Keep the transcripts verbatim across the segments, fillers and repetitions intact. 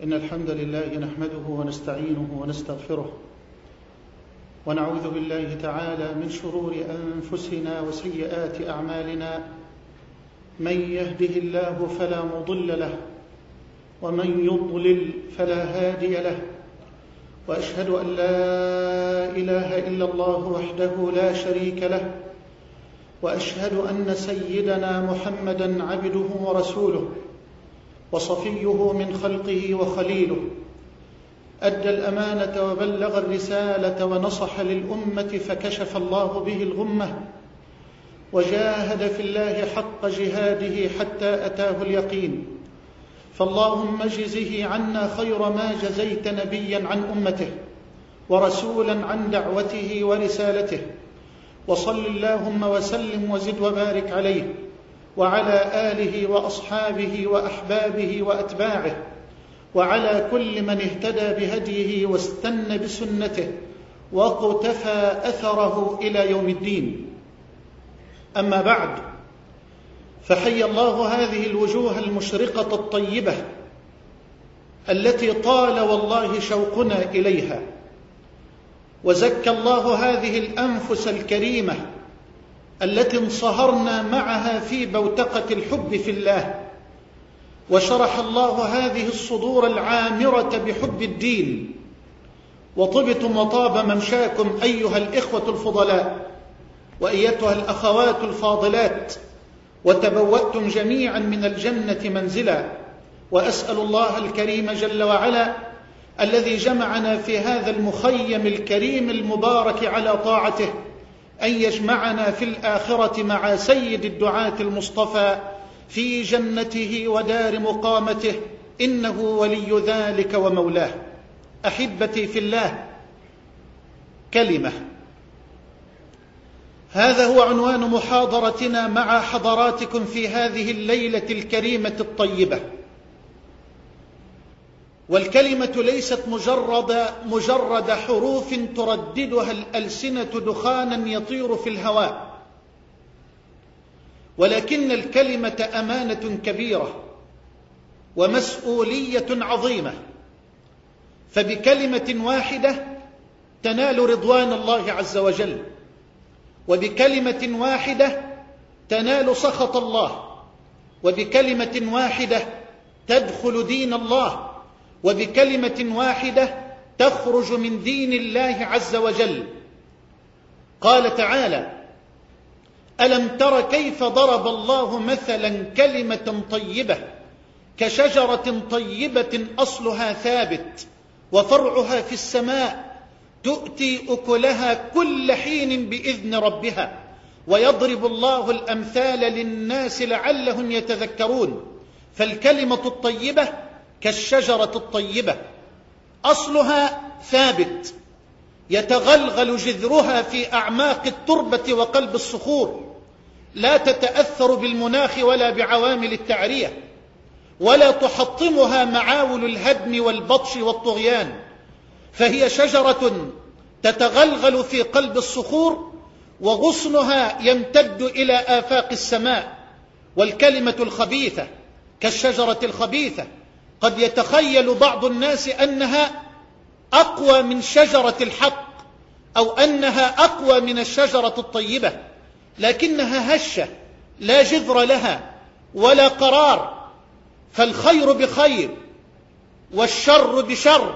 إن الحمد لله نحمده ونستعينه ونستغفره ونعوذ بالله تعالى من شرور أنفسنا وسيئات أعمالنا. من يهده الله فلا مضل له ومن يضلل فلا هادي له، وأشهد أن لا إله إلا الله وحده لا شريك له، وأشهد أن سيدنا محمدًا عبده ورسوله وصفيه من خلقه وخليله، أدى الأمانة وبلغ الرسالة ونصح للأمة فكشف الله به الغمة، وجاهد في الله حق جهاده حتى أتاه اليقين. فاللهم اجزه عنا خير ما جزيت نبيا عن أمته ورسولا عن دعوته ورسالته، وصل اللهم وسلم وزد وبارك عليه وعلى آله وأصحابه وأحبابه وأتباعه وعلى كل من اهتدى بهديه واستنى بسنته واقتفى أثره إلى يوم الدين. أما بعد، فحي الله هذه الوجوه المشرقة الطيبة التي طال والله شوقنا إليها، وزكى الله هذه الأنفس الكريمة التي انصهرنا معها في بوتقة الحب في الله، وشرح الله هذه الصدور العامرة بحب الدين، وطبتم وطاب ممشاكم أيها الإخوة الفضلاء وأيتها الأخوات الفاضلات، وتبوأتم جميعا من الجنة منزلا. وأسأل الله الكريم جل وعلا الذي جمعنا في هذا المخيم الكريم المبارك على طاعته أن يجمعنا في الآخرة مع سيد الدعاة المصطفى في جنته ودار مقامته، إنه ولي ذلك ومولاه. أحبتي في الله، كلمة، هذا هو عنوان محاضرتنا مع حضراتكم في هذه الليلة الكريمة الطيبة. والكلمة ليست مجرد, مجرد حروف ترددها الألسنة دخانا يطير في الهواء، ولكن الكلمة أمانة كبيرة ومسؤولية عظيمة، فبكلمة واحدة تنال رضوان الله عز وجل، وبكلمة واحدة تنال سخط الله، وبكلمة واحدة تدخل دين الله، وبكلمة واحدة تخرج من دين الله عز وجل. قال تعالى: ألم تر كيف ضرب الله مثلا كلمة طيبة كشجرة طيبة أصلها ثابت وفرعها في السماء تؤتي أكلها كل حين بإذن ربها ويضرب الله الأمثال للناس لعلهم يتذكرون. فالكلمة الطيبة كالشجرة الطيبة، أصلها ثابت يتغلغل جذرها في أعماق التربة وقلب الصخور، لا تتأثر بالمناخ ولا بعوامل التعرية، ولا تحطمها معاول الهدم والبطش والطغيان، فهي شجرة تتغلغل في قلب الصخور وغصنها يمتد إلى آفاق السماء. والكلمة الخبيثة كالشجرة الخبيثة، قد يتخيل بعض الناس أنها أقوى من شجرة الحق أو أنها أقوى من الشجرة الطيبة، لكنها هشة لا جذر لها ولا قرار، فالخير بخير والشر بشر،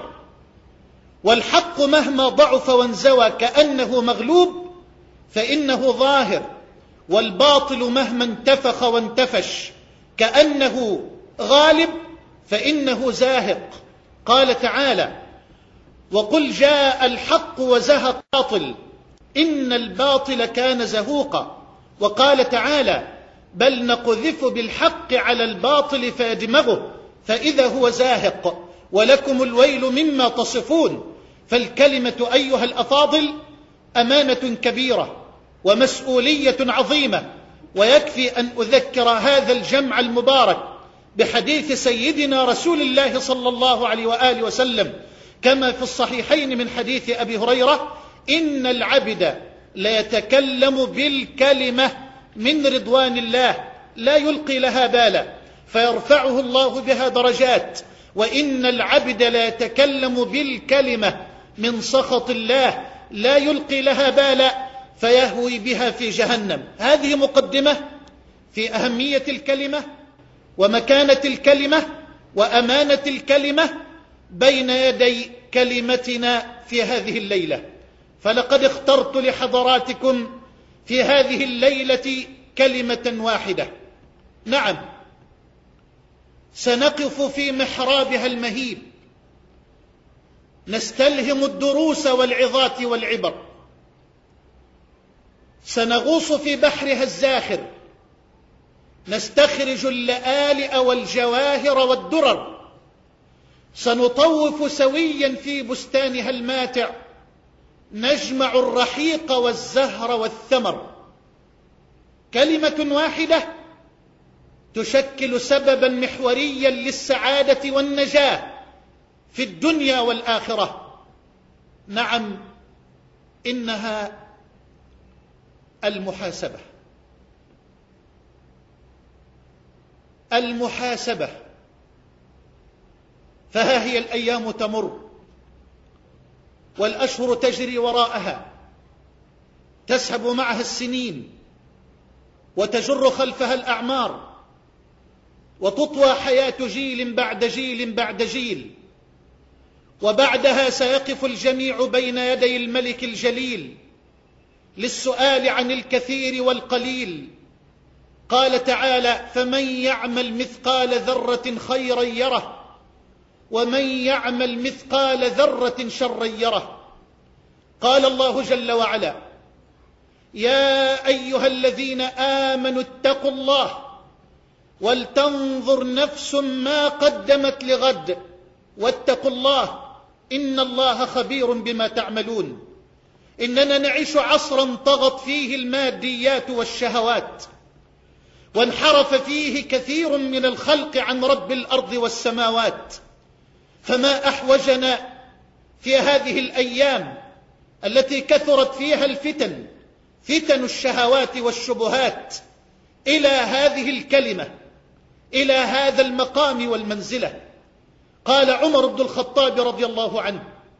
والحق مهما ضعف وانزوى كأنه مغلوب فإنه ظاهر، والباطل مهما انتفخ وانتفش كأنه غالب فإنه زاهق. قال تعالى: وقل جاء الحق وزهق الباطل إن الباطل كان زهوقا. وقال تعالى: بل نقذف بالحق على الباطل فيدمغه فإذا هو زاهق ولكم الويل مما تصفون. فالكلمة أيها الأفاضل أمانة كبيرة ومسؤولية عظيمة، ويكفي أن أذكر هذا الجمع المبارك بحديث سيدنا رسول الله صلى الله عليه وآله وسلم كما في الصحيحين من حديث أبي هريرة: إن العبد ليتكلم بالكلمة من رضوان الله لا يلقي لها بالا فيرفعه الله بها درجات وإن العبد لا يتكلم بالكلمة من سخط الله لا يلقي لها بالا فيهوي بها في جهنم. هذه مقدمة في أهمية الكلمة ومكانة الكلمة وأمانة الكلمة بين يدي كلمتنا في هذه الليلة. فلقد اخترت لحضراتكم في هذه الليلة كلمة واحدة، نعم، سنقف في محرابها المهيب، نستلهم الدروس والعظات والعبر، سنغوص في بحرها الزاخر، نستخرج اللآلئ والجواهر والدرر، سنطوف سويا في بستانها الماتع، نجمع الرحيق والزهر والثمر. كلمة واحدة تشكل سببا محوريا للسعادة والنجاة في الدنيا والآخرة. نعم، إنها المحاسبة. المحاسبة. فها هي الأيام تمر والأشهر تجري وراءها، تسحب معها السنين وتجر خلفها الأعمار، وتطوى حياة جيل بعد جيل بعد جيل، وبعدها سيقف الجميع بين يدي الملك الجليل للسؤال عن الكثير والقليل. قال تعالى: فمن يعمل مثقال ذرة خيرا يره ومن يعمل مثقال ذرة شرا يره. قال الله جل وعلا: يا أيها الذين آمنوا اتقوا الله ولتنظر نفس ما قدمت لغد واتقوا الله إن الله خبير بما تعملون. إننا نعيش عصرا طغت فيه الماديات والشهوات، وانحرف فيه كثير من الخلق عن رب الأرض والسماوات، فما أحوجنا في هذه الأيام التي كثرت فيها الفتن، فتن الشهوات والشبهات، إلى هذه الكلمة، إلى هذا المقام والمنزلة. قال عمر بن الخطاب رضي الله عنه: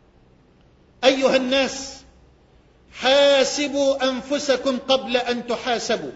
أيها الناس، حاسبوا أنفسكم قبل أن تحاسبوا،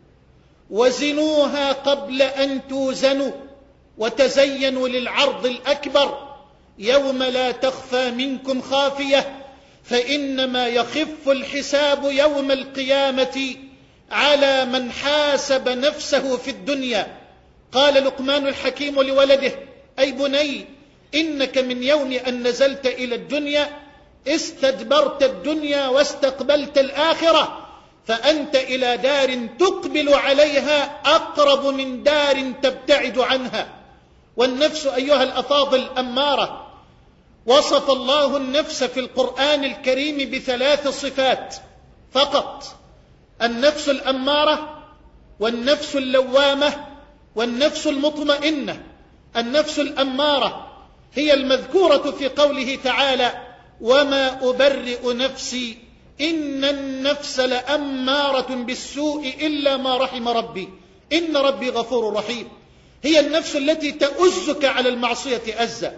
وزنوها قبل أن توزنوا، وتزينوا للعرض الأكبر يوم لا تخفى منكم خافية، فإنما يخف الحساب يوم القيامة على من حاسب نفسه في الدنيا. قال لقمان الحكيم لولده: أي بني، إنك من يوم أن نزلت إلى الدنيا استدبرت الدنيا واستقبلت الآخرة، فأنت إلى دار تقبل عليها أقرب من دار تبتعد عنها. والنفس أيها الأفاضل أمارة. وصف الله النفس في القرآن الكريم بثلاث صفات فقط: النفس الأمارة، والنفس اللوامة، والنفس المطمئنة. النفس الأمارة هي المذكورة في قوله تعالى: وما أبرئ نفسي إن النفس لأمارة بالسوء إلا ما رحم ربي إن ربي غفور رحيم. هي النفس التي تؤزك على المعصية أزا،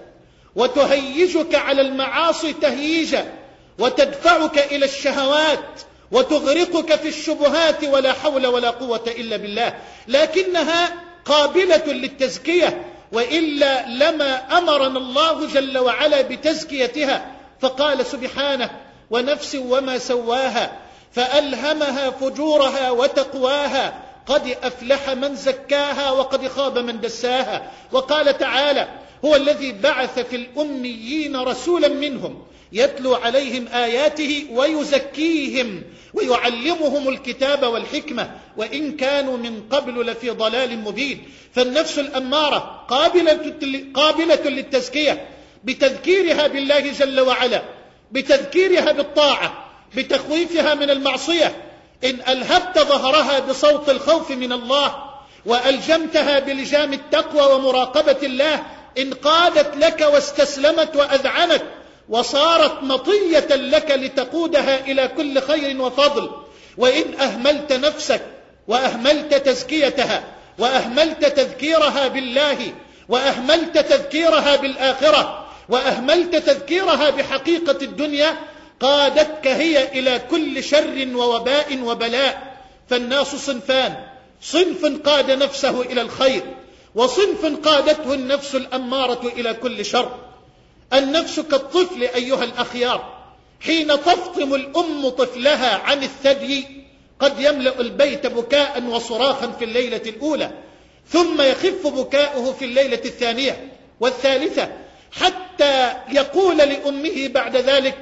وتهيجك على المعاصي تهييجا، وتدفعك إلى الشهوات، وتغرقك في الشبهات، ولا حول ولا قوة إلا بالله. لكنها قابلة للتزكية، وإلا لما أمرنا الله جل وعلا بتزكيتها، فقال سبحانه: ونفس وما سواها فألهمها فجورها وتقواها قد أفلح من زكاها وقد خاب من دساها. وقال تعالى: هو الذي بعث في الأميين رسولا منهم يتلو عليهم آياته ويزكيهم ويعلمهم الكتاب والحكمة وإن كانوا من قبل لفي ضلال مبين. فالنفس الأمارة قابلة, قابلة للتزكية بتذكيرها بالله جل وعلا، بتذكيرها بالطاعة، بتخويفها من المعصية. إن ألهبت ظهرها بصوت الخوف من الله، وألجمتها بلجام التقوى ومراقبة الله، انقادت لك واستسلمت وأذعنت، وصارت مطية لك لتقودها إلى كل خير وفضل. وإن أهملت نفسك وأهملت تزكيتها وأهملت تذكيرها بالله وأهملت تذكيرها بالآخرة وأهملت تذكيرها بحقيقة الدنيا قادتك هي إلى كل شر ووباء وبلاء. فالناس صنفان: صنف قاد نفسه إلى الخير، وصنف قادته النفس الأمارة إلى كل شر. النفس كالطفل أيها الأخيار، حين تفطم الأم طفلها عن الثدي قد يملأ البيت بكاء وصراخا في الليلة الأولى، ثم يخف بكاؤه في الليلة الثانية والثالثة، حتى يقول لأمه بعد ذلك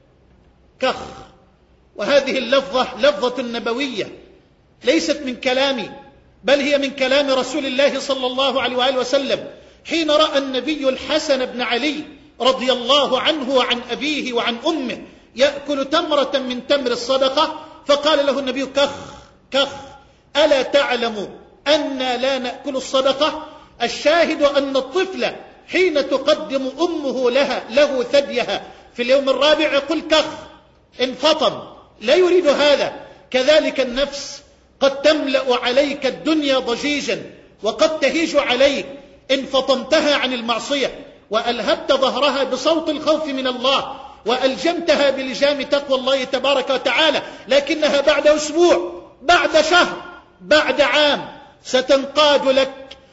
كخ. وهذه اللفظة لفظة نبوية ليست من كلامي، بل هي من كلام رسول الله صلى الله عليه وآله وسلم، حين رأى النبي الحسن بن علي رضي الله عنه وعن أبيه وعن أمه يأكل تمرة من تمر الصدقة، فقال له النبي كخ كخ، ألا تعلم أننا لا نأكل الصدقة؟ الشاهد أن الطفل حين تقدم أمه لها له ثديها في اليوم الرابع يقول كخ، انفطم، لا يريد هذا. كذلك النفس قد تملأ عليك الدنيا ضجيجا وقد تهيج عليك إن فطمتها عن المعصية وألهبت ظهرها بصوت الخوف من الله وألجمتها بلجام تقوى الله تبارك وتعالى، لكنها بعد أسبوع، بعد شهر، بعد عام ستنقاد لك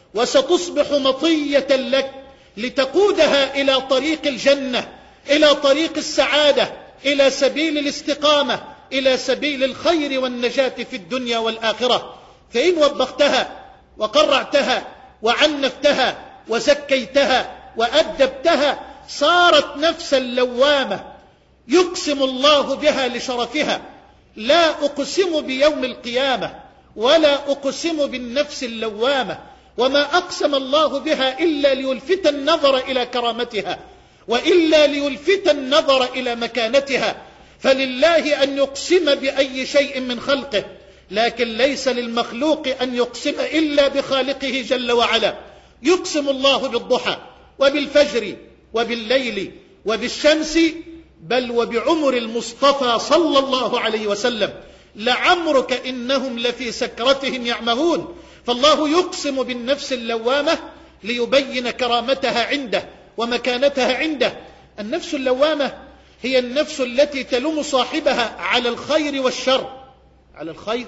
وستصبح مطية لك لتقودها إلى طريق الجنة، إلى طريق السعادة، إلى سبيل الاستقامة، إلى سبيل الخير والنجاة في الدنيا والآخرة. فإن وبختها وقرعتها وعنفتها وزكيتها وأدبتها صارت نفسا لوامة يقسم الله بها لشرفها. لا أقسم بيوم القيامة ولا أقسم بالنفس اللوامة، وما أقسم الله بها إلا ليلفت النظر إلى كرامتها وإلا ليلفت النظر إلى مكانتها. فلله أن يقسم بأي شيء من خلقه، لكن ليس للمخلوق أن يقسم إلا بخالقه جل وعلا. يقسم الله بالضحى وبالفجر وبالليل وبالشمس، بل وبعمر المصطفى صلى الله عليه وسلم، لعمرك إنهم لفي سكرتهم يعمهون. فالله يقسم بالنفس اللوامة ليبين كرامتها عنده ومكانتها عنده. النفس اللوامة هي النفس التي تلوم صاحبها على الخير والشر. على الخير،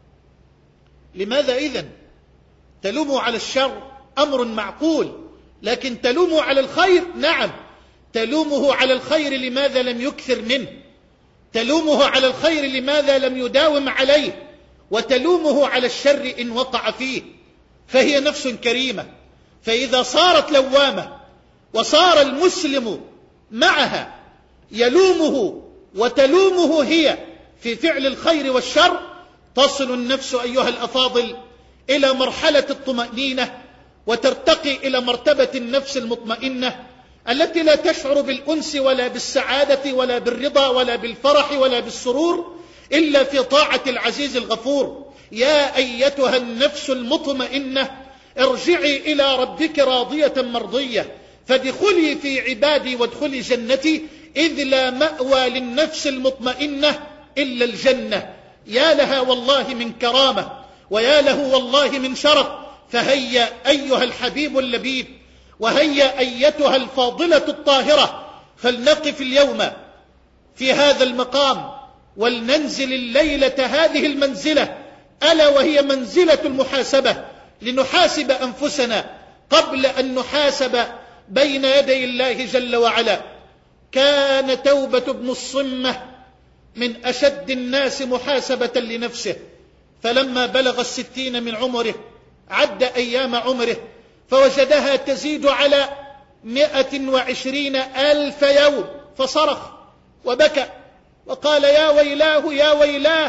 لماذا إذن تلوم على الشر؟ أمر معقول، لكن تلوم على الخير، نعم تلومه على الخير لماذا لم يكثر منه، تلومه على الخير لماذا لم يداوم عليه، وتلومه على الشر إن وقع فيه. فهي نفس كريمة. فإذا صارت لوامة وصار المسلم معها يلومه وتلومه هي في فعل الخير والشر، تصل النفس أيها الأفاضل إلى مرحلة الطمأنينة وترتقي إلى مرتبة النفس المطمئنة التي لا تشعر بالأنس ولا بالسعادة ولا بالرضا ولا بالفرح ولا بالسرور إلا في طاعة العزيز الغفور. يا أيتها النفس المطمئنة ارجعي إلى ربك راضية مرضية فادخلي في عبادي وادخلي جنتي، إذ لا مأوى للنفس المطمئنة إلا الجنة. يا لها والله من كرامة ويا له والله من شرف. فهيا أيها الحبيب اللبيب وهيا أيتها الفاضلة الطاهرة، فلنقف اليوم في هذا المقام ولننزل الليلة هذه المنزلة، ألا وهي منزلة المحاسبة، لنحاسب أنفسنا قبل أن نحاسب بين يدي الله جل وعلا. كان توبة بن الصمة من أشد الناس محاسبة لنفسه، فلما بلغ الستين من عمره عد أيام عمره فوجدها تزيد على مئة وعشرين ألف يوم، فصرخ وبكى وقال يا ويلاه يا ويلاه،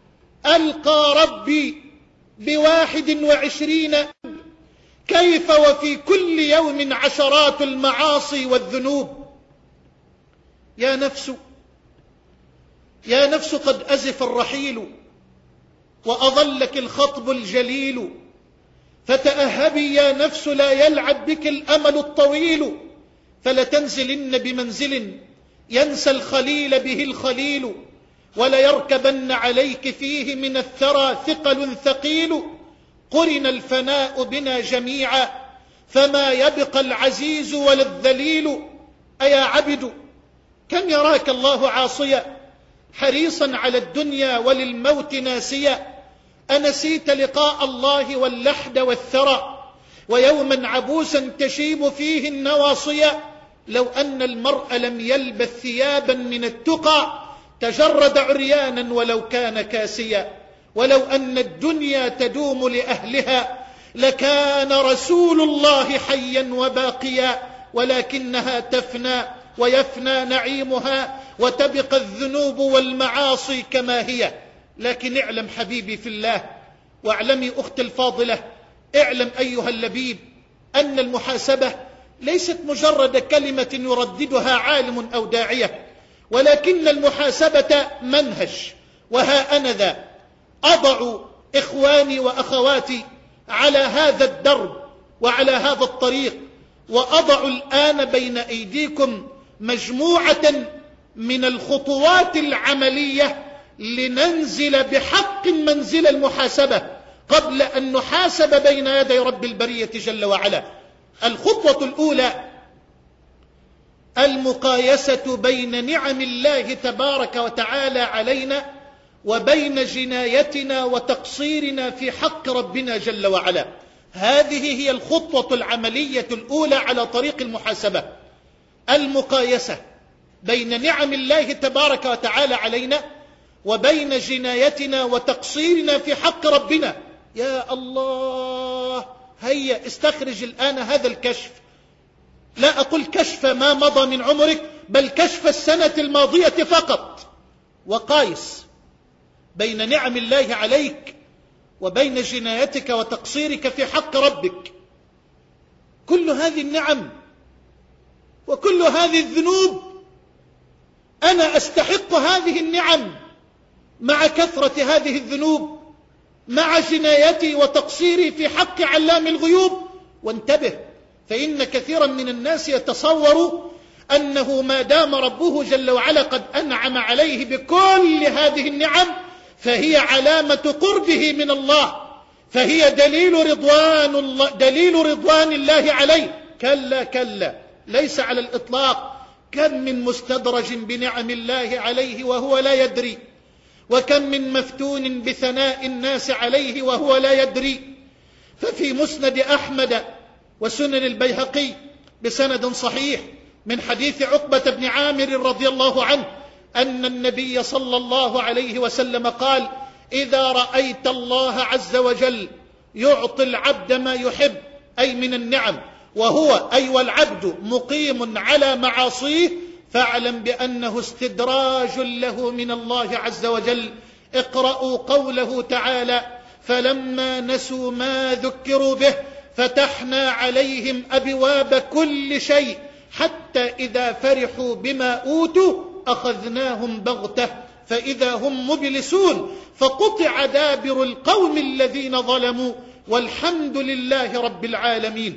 ألقى ربي بواحد وعشرين، كيف وفي كل يوم عشرات المعاصي والذنوب. يا نفس يا نفس قد أزف الرحيل وأظلك الخطب الجليل، فتأهبي يا نفس لا يلعب بك الأمل الطويل، فلتنزلن بمنزل ينسى الخليل به الخليل، وليركبن عليك فيه من الثرى ثقل ثقيل، قرن الفناء بنا جميعا فما يبقى العزيز ولا الذليل. أيا عبد كم يراك الله عاصيا حريصا على الدنيا وللموت ناسيا، أنسيت لقاء الله واللحد والثرى ويوما عبوسا تشيب فيه النواصيا؟ لو أن المرء لم يلبث ثيابا من التقى تجرد عريانا ولو كان كاسيا، ولو أن الدنيا تدوم لأهلها لكان رسول الله حيا وباقيا، ولكنها تفنى ويفنى نعيمها وتبقى الذنوب والمعاصي كما هي. لكن اعلم حبيبي في الله، واعلمي أختي الفاضلة، اعلم أيها اللبيب أن المحاسبة ليست مجرد كلمة يرددها عالم أو داعية، ولكن المحاسبة منهج. وها أنا ذا أضع إخواني وأخواتي على هذا الدرب وعلى هذا الطريق، وأضع الآن بين أيديكم مجموعة من الخطوات العملية لننزل بحق منزل المحاسبة قبل أن نحاسب بين يدي رب البرية جل وعلا. الخطوة الأولى المقايسة بين نعم الله تبارك وتعالى علينا وبين جنايتنا وتقصيرنا في حق ربنا جل وعلا. هذه هي الخطوة العملية الأولى على طريق المحاسبة، المقايسة بين نعم الله تبارك وتعالى علينا وبين جنايتنا وتقصيرنا في حق ربنا. يا الله، هيا استخرج الآن هذا الكشف، لا أقول كشف ما مضى من عمرك، بل كشف السنة الماضية فقط، وقايس بين نعم الله عليك وبين جنايتك وتقصيرك في حق ربك. كل هذه النعم وكل هذه الذنوب، أنا أستحق هذه النعم مع كثرة هذه الذنوب، مع جنايتي وتقصيري في حق علام الغيوب. وانتبه، فإن كثيرا من الناس يتصور أنه ما دام ربه جل وعلا قد أنعم عليه بكل هذه النعم فهي علامة قربه من الله، فهي دليل رضوان الله, دليل رضوان الله عليه. كلا كلا، ليس على الإطلاق. كم من مستدرج بنعم الله عليه وهو لا يدري، وكم من مفتون بثناء الناس عليه وهو لا يدري. ففي مسند أحمد وسنن البيهقي بسند صحيح من حديث عقبة بن عامر رضي الله عنه أن النبي صلى الله عليه وسلم قال: إذا رأيت الله عز وجل يعطي العبد ما يحب، أي من النعم، وهو أي والعبد مقيم على معاصيه، فاعلم بأنه استدراج له من الله عز وجل. اقرأوا قوله تعالى: فلما نسوا ما ذكروا به فتحنا عليهم أبواب كل شيء حتى إذا فرحوا بما أوتوا أخذناهم بغتة فإذا هم مبلسون فقطع دابر القوم الذين ظلموا والحمد لله رب العالمين.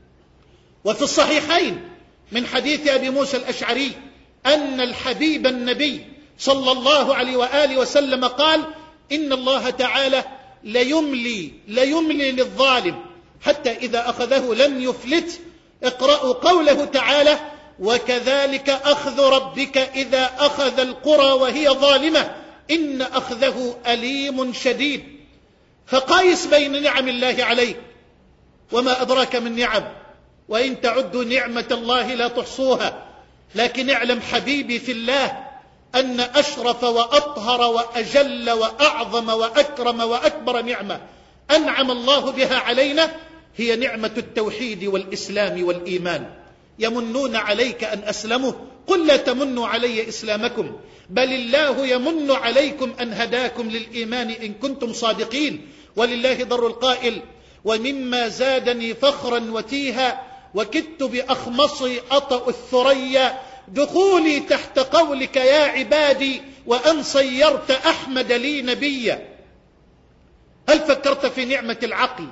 وفي الصحيحين من حديث أبي موسى الأشعري أن الحبيب النبي صلى الله عليه وآله وسلم قال: إن الله تعالى ليملي, ليملي للظالم حتى إذا أخذه لم يفلت. اقرأوا قوله تعالى: وكذلك أخذ ربك إذا أخذ القرى وهي ظالمة إن أخذه أليم شديد. فقايس بين نعم الله عليك وما أدراك من نعم، وإن تعدوا نعمة الله لا تحصوها. لكن اعلم حبيبي في الله أن أشرف وأطهر وأجل وأعظم وأكرم وأكبر نعمة أنعم الله بها علينا هي نعمة التوحيد والإسلام والإيمان. يمنون عليك أن أسلموا، قل لا تمنوا علي إسلامكم بل الله يمن عليكم أن هداكم للإيمان إن كنتم صادقين. ولله ضر القائل: ومما زادني فخرا وتيها وكدت بأخمصي أطأ الثريا دخولي تحت قولك يا عبادي وأن صيرت أحمد لي نبيا. هل فكرت في نعمة العقل؟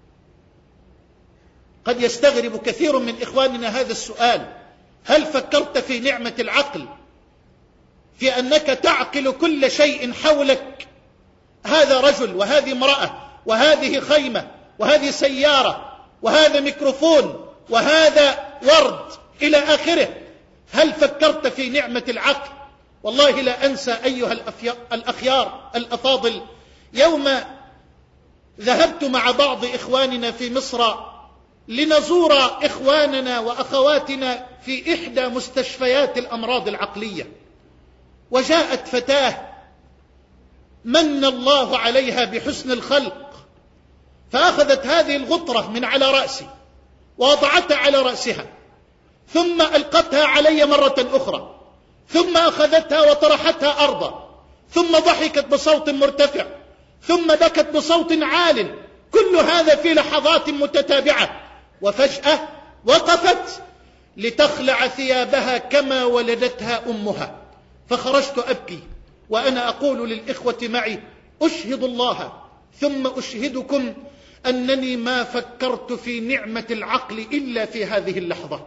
قد يستغرب كثير من إخواننا هذا السؤال. هل فكرت في نعمة العقل، في أنك تعقل كل شيء حولك؟ هذا رجل وهذه امرأة وهذه خيمة وهذه سيارة وهذا ميكروفون وهذا ورد إلى آخره. هل فكرت في نعمة العقل؟ والله لا أنسى أيها الأخيار الأفاضل يوم ذهبت مع بعض إخواننا في مصر لنزور إخواننا وأخواتنا في إحدى مستشفيات الأمراض العقلية، وجاءت فتاة من الله عليها بحسن الخلق، فأخذت هذه الغطرة من على رأسي ووضعتها على رأسها، ثم ألقتها علي مرة أخرى، ثم أخذتها وطرحتها أرضا، ثم ضحكت بصوت مرتفع، ثم بكت بصوت عال، كل هذا في لحظات متتابعة، وفجأة وقفت لتخلع ثيابها كما ولدتها أمها. فخرجت أبكي وأنا أقول للإخوة معي: أشهد الله ثم أشهدكم أنني ما فكرت في نعمة العقل إلا في هذه اللحظة.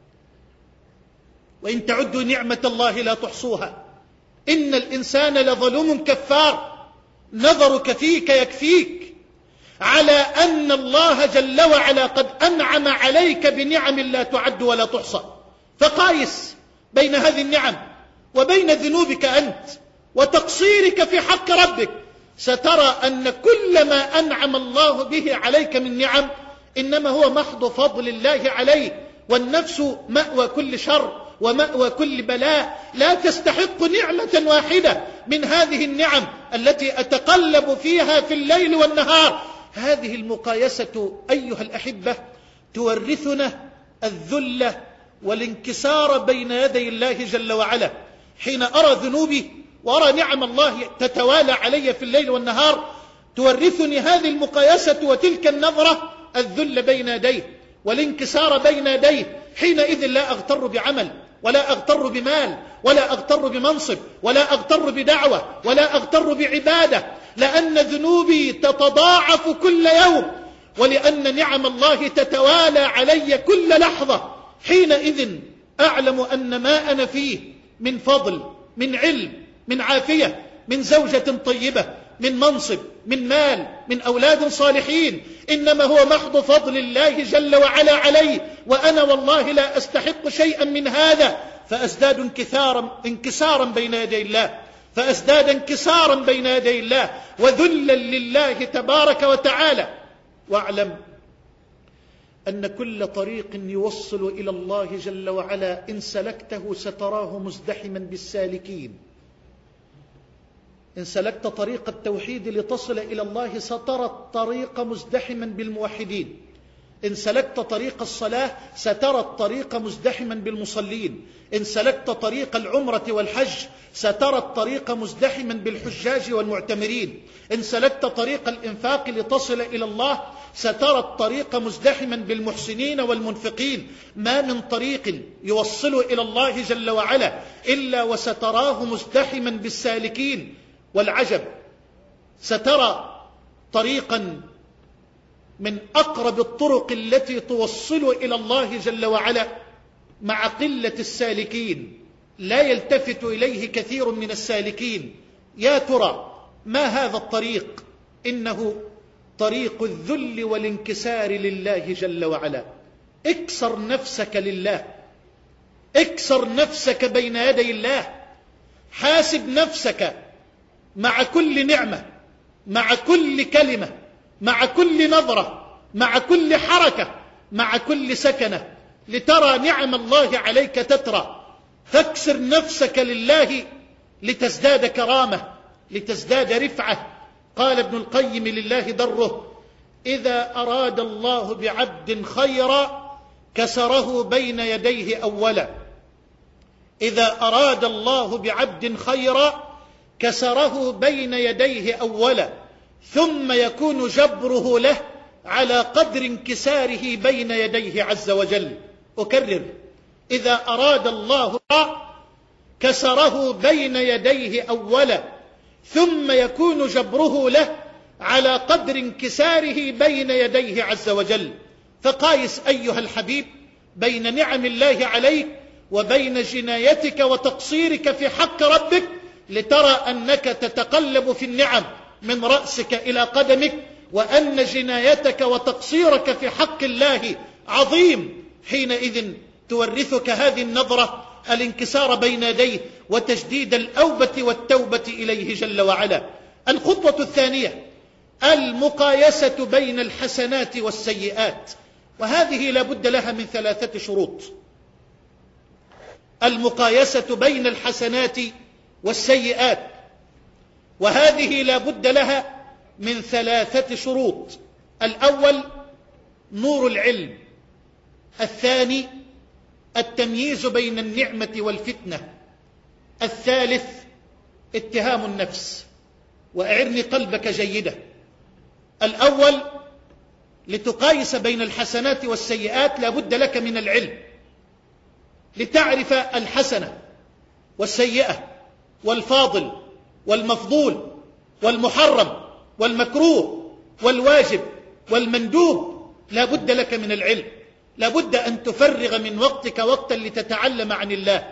وإن تعدوا نعمة الله لا تحصوها، إن الإنسان لظلوم كفار. نظرك فيك يكفيك على أن الله جل وعلا قد أنعم عليك بنعم لا تعد ولا تحصى. فقايس بين هذه النعم وبين ذنوبك أنت وتقصيرك في حق ربك، سترى أن كل ما أنعم الله به عليك من نعم إنما هو محض فضل الله عليك. والنفس مأوى كل شر ومأوى كل بلاء، لا تستحق نعمة واحدة من هذه النعم التي أتقلب فيها في الليل والنهار. هذه المقايسة أيها الأحبة تورثنا الذل والانكسار بين يدي الله جل وعلا. حين أرى ذنوبي وأرى نعم الله تتوالى علي في الليل والنهار، تورثني هذه المقايسة وتلك النظرة الذل بين يديه والانكسار بين يديه. حينئذ لا أغتر بعمل ولا أغتر بمال ولا أغتر بمنصب ولا أغتر بدعوة ولا أغتر بعبادة، لأن ذنوبي تتضاعف كل يوم ولأن نعم الله تتوالى علي كل لحظة. حينئذ أعلم أن ما أنا فيه من فضل، من علم، من عافية، من زوجة طيبة، من منصب، من مال، من أولاد صالحين، إنما هو محض فضل الله جل وعلا علي، وأنا والله لا أستحق شيئا من هذا. فأزداد انكسارا, انكسارا بين يدي الله فأزداد انكسارا بين يدي الله وذلا لله تبارك وتعالى. واعلم أن كل طريق يوصل إلى الله جل وعلا إن سلكته ستراه مزدحما بالسالكين. إن سلكت طريق التوحيد لتصل إلى الله سترى الطريق مزدحما بالموحدين. إن سلكت طريق الصلاة سترى الطريق مزدحما بالمصلين. إن سلكت طريق العمرة والحج سترى الطريق مزدحما بالحجاج والمعتمرين. إن سلكت طريق الإنفاق لتصل إلى الله سترى الطريق مزدحما بالمحسنين والمنفقين. ما من طريق يوصل إلى الله جل وعلا إلا وستراه مزدحما بالسالكين. والعجب سترى طريقا من أقرب الطرق التي توصل إلى الله جل وعلا مع قلة السالكين، لا يلتفت إليه كثير من السالكين. يا ترى ما هذا الطريق؟ إنه طريق الذل والانكسار لله جل وعلا. اكسر نفسك لله، اكسر نفسك بين يدي الله، حاسب نفسك مع كل نعمة، مع كل كلمة، مع كل نظرة، مع كل حركة، مع كل سكنة، لترى نعم الله عليك تترى. فاكسر نفسك لله لتزداد كرامة، لتزداد رفعة. قال ابن القيم لله دره: إذا أراد الله بعبد خيرا كسره بين يديه أولا. إذا أراد الله بعبد خيرا كسره بين يديه أولا، ثم يكون جبره له على قدر انكساره بين يديه عز وجل. أكرر: إذا أراد الله كسره بين يديه أولا، ثم يكون جبره له على قدر انكساره بين يديه عز وجل. فقايس أيها الحبيب بين نعم الله عليك وبين جنايتك وتقصيرك في حق ربك، لترى أنك تتقلب في النعم من رأسك إلى قدمك، وأن جنايتك وتقصيرك في حق الله عظيم، حينئذ تورثك هذه النظرة الانكسار بين يديه وتجديد الأوبة والتوبة إليه جل وعلا. الخطوة الثانية المقايسة بين الحسنات والسيئات، وهذه لا بد لها من ثلاثة شروط. المقايسة بين الحسنات والسيئات، وهذه لا بد لها من ثلاثة شروط. الأول نور العلم، الثاني التمييز بين النعمة والفتنة، الثالث اتهام النفس. وأعرني قلبك جيدا. الأول لتقايس بين الحسنات والسيئات لا بد لك من العلم، لتعرف الحسنة والسيئة والفاضل والمفضول والمحرم والمكروه والواجب والمندوب. لا بد لك من العلم، لا بد أن تفرغ من وقتك وقتا لتتعلم عن الله،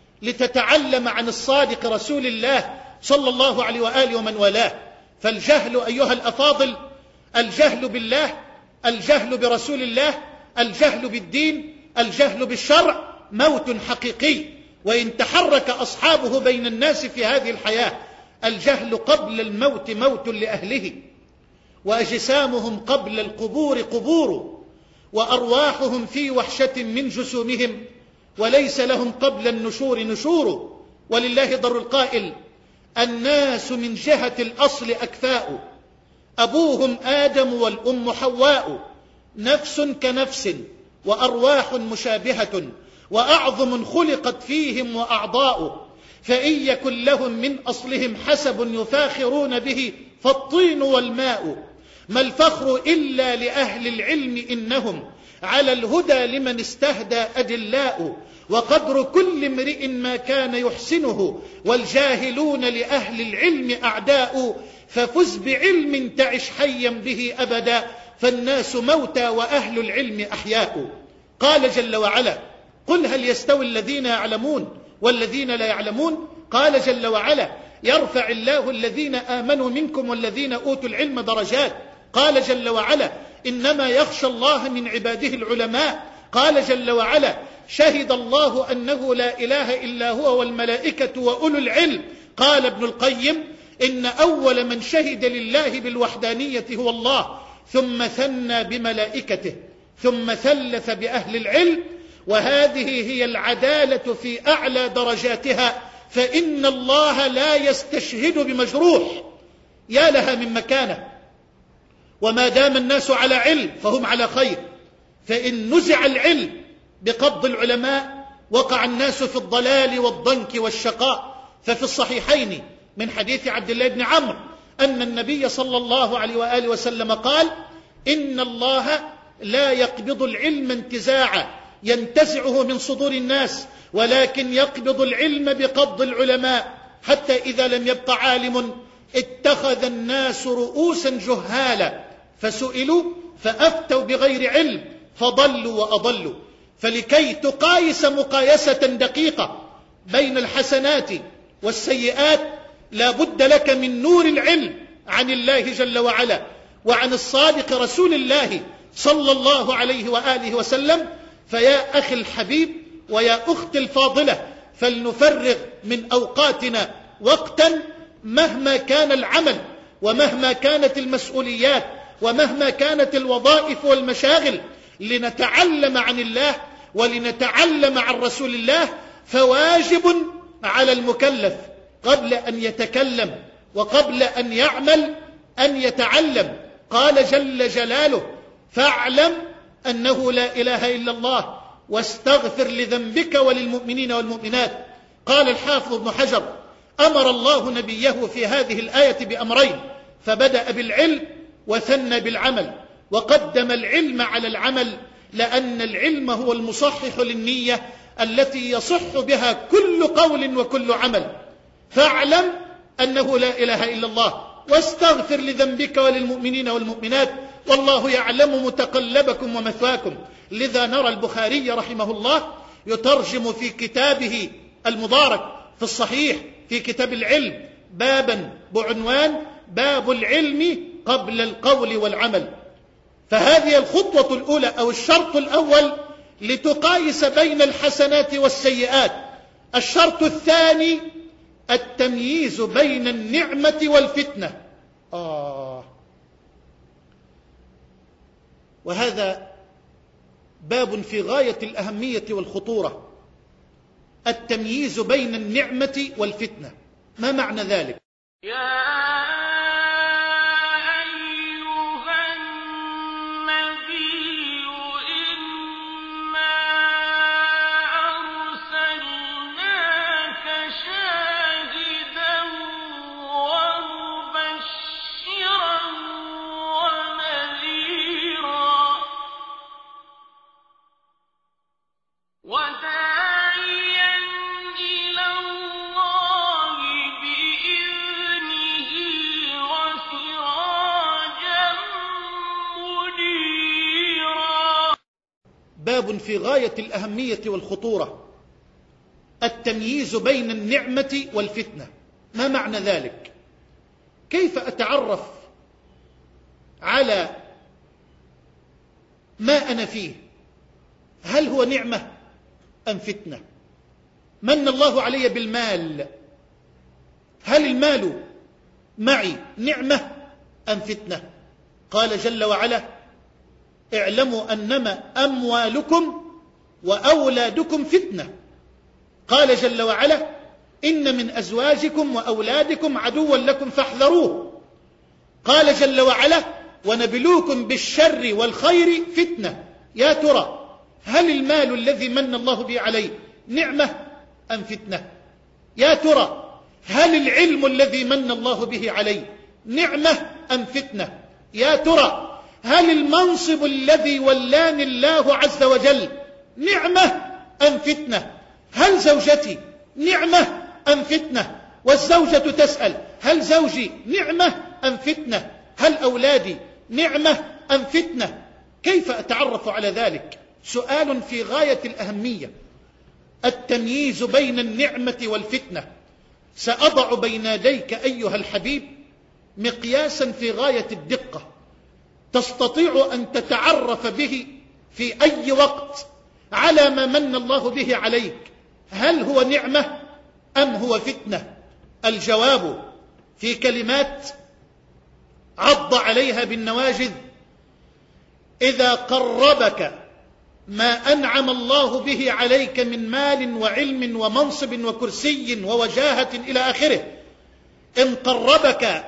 لتتعلم عن الصادق رسول الله صلى الله عليه وآله ومن والاه. فالجهل أيها الأفاضل، الجهل بالله، الجهل برسول الله، الجهل بالدين، الجهل بالشرع موت حقيقي، وإن تحرك أصحابه بين الناس في هذه الحياة. الجهل قبل الموت موت لأهله، وأجسامهم قبل القبور قبور، وأرواحهم في وحشة من جسومهم، وليس لهم قبل النشور نشور. ولله ضر القائل: الناس من جهة الأصل أكفاء، أبوهم آدم والأم حواء، نفس كنفس وأرواح مشابهة، وأعظم خلقت فيهم وأعضاء، فإن يكن لهم من أصلهم حسب يفاخرون به فالطين والماء. ما الفخر إلا لأهل العلم إنهم على الهدى لمن استهدى أدلاء، وقدر كل امرئ ما كان يحسنه، والجاهلون لأهل العلم أعداء. ففز بعلم تعش حيا به أبدا، فالناس موتى وأهل العلم أحياء. قال جل وعلا: قل هل يستوي الذين يعلمون والذين لا يعلمون؟ قال جل وعلا: يرفع الله الذين آمنوا منكم والذين أوتوا العلم درجات. قال جل وعلا: إنما يخشى الله من عباده العلماء. قال جل وعلا: شهد الله أنه لا إله إلا هو والملائكة وأولو العلم. قال ابن القيم: إن أول من شهد لله بالوحدانية هو الله، ثم ثنى بملائكته، ثم ثلث بأهل العلم. وهذه هي العدالة في أعلى درجاتها، فإن الله لا يستشهد بمجروح. يا لها من مكانة. وما دام الناس على علم فهم على خير، فإن نزع العلم بقبض العلماء وقع الناس في الضلال والضنك والشقاء. ففي الصحيحين من حديث عبد الله بن عمرو أن النبي صلى الله عليه وآله وسلم قال: إن الله لا يقبض العلم انتزاعا ينتزعه من صدور الناس، ولكن يقبض العلم بقبض العلماء، حتى إذا لم يبق عالم اتخذ الناس رؤوسا جهالا، فسئلوا فأفتوا بغير علم فضلوا وأضلوا. فلكي تقايس مقايسة دقيقة بين الحسنات والسيئات لا بد لك من نور العلم عن الله جل وعلا وعن الصادق رسول الله صلى الله عليه وآله وسلم. فيا أخي الحبيب ويا أختي الفاضلة، فلنفرغ من أوقاتنا وقتا مهما كان العمل ومهما كانت المسؤوليات ومهما كانت الوظائف والمشاغل، لنتعلم عن الله ولنتعلم عن رسول الله. فواجب على المكلف قبل أن يتكلم وقبل أن يعمل أن يتعلم. قال جل جلاله: فاعلم أنه لا إله إلا الله واستغفر لذنبك وللمؤمنين والمؤمنات. قال الحافظ ابن حجر: أمر الله نبيه في هذه الآية بأمرين، فبدأ بالعلم وثنى بالعمل، وقدم العلم على العمل، لأن العلم هو المصحح للنية التي يصح بها كل قول وكل عمل. فاعلم أنه لا إله إلا الله واستغفر لذنبك وللمؤمنين والمؤمنات، والله يعلم متقلبكم ومثواكم. لذا نرى البخاري رحمه الله يترجم في كتابه المبارك في الصحيح في كتاب العلم بابا بعنوان: باب العلم قبل القول والعمل. فهذه الخطوة الأولى أو الشرط الأول لتقايس بين الحسنات والسيئات. الشرط الثاني التمييز بين النعمة والفتنة. آه وهذا باب في غاية الأهمية والخطورة. التمييز بين النعمة والفتنة، ما معنى ذلك؟ يا باب في غاية الأهمية والخطورة. التمييز بين النعمة والفتنة، ما معنى ذلك؟ كيف أتعرف على ما أنا فيه؟ هل هو نعمة أم فتنة؟ من الله علي بالمال، هل المال معي نعمة أم فتنة؟ قال جل وعلا: اعلموا أنما أموالكم وأولادكم فتنة. قال جل وعلا: إن من أزواجكم وأولادكم عدوا لكم فاحذروه. قال جل وعلا: ونبلوكم بالشر والخير فتنة. يا ترى هل المال الذي من الله به علي نعمة أم فتنة؟ يا ترى هل العلم الذي من الله به علي نعمة أم فتنة؟ يا ترى هل المنصب الذي ولاني الله عز وجل نعمة أم فتنة؟ هل زوجتي نعمة أم فتنة؟ والزوجة تسأل: هل زوجي نعمة أم فتنة؟ هل أولادي نعمة أم فتنة؟ كيف أتعرف على ذلك؟ سؤال في غاية الأهمية. التمييز بين النعمة والفتنة. سأضع بين يديك أيها الحبيب مقياسا في غاية الدقة تستطيع أن تتعرف به في أي وقت على ما من الله به عليك، هل هو نعمة أم هو فتنة؟ الجواب في كلمات عض عليها بالنواجذ: إذا قربك ما أنعم الله به عليك من مال وعلم ومنصب وكرسي ووجاهة إلى آخره، إن قربك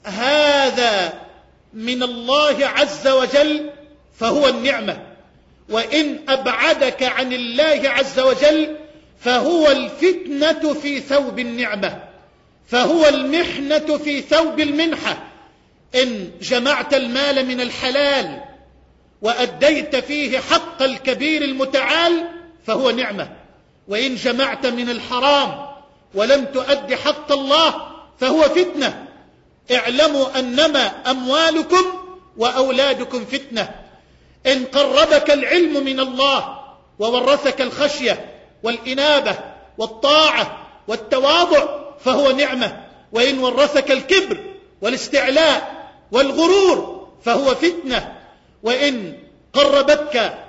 هذا من الله عز وجل فهو النعمة، وإن أبعدك عن الله عز وجل فهو الفتنة في ثوب النعمة، فهو المحنة في ثوب المنحة. إن جمعت المال من الحلال وأديت فيه حق الكبير المتعال فهو نعمة، وإن جمعت من الحرام ولم تؤد حق الله فهو فتنة. اعلموا أنما أموالكم وأولادكم فتنة. إن قربك العلم من الله وورثك الخشية والإنابة والطاعة والتواضع فهو نعمة، وإن ورثك الكبر والاستعلاء والغرور فهو فتنة. وإن قربتك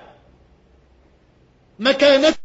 مكانتك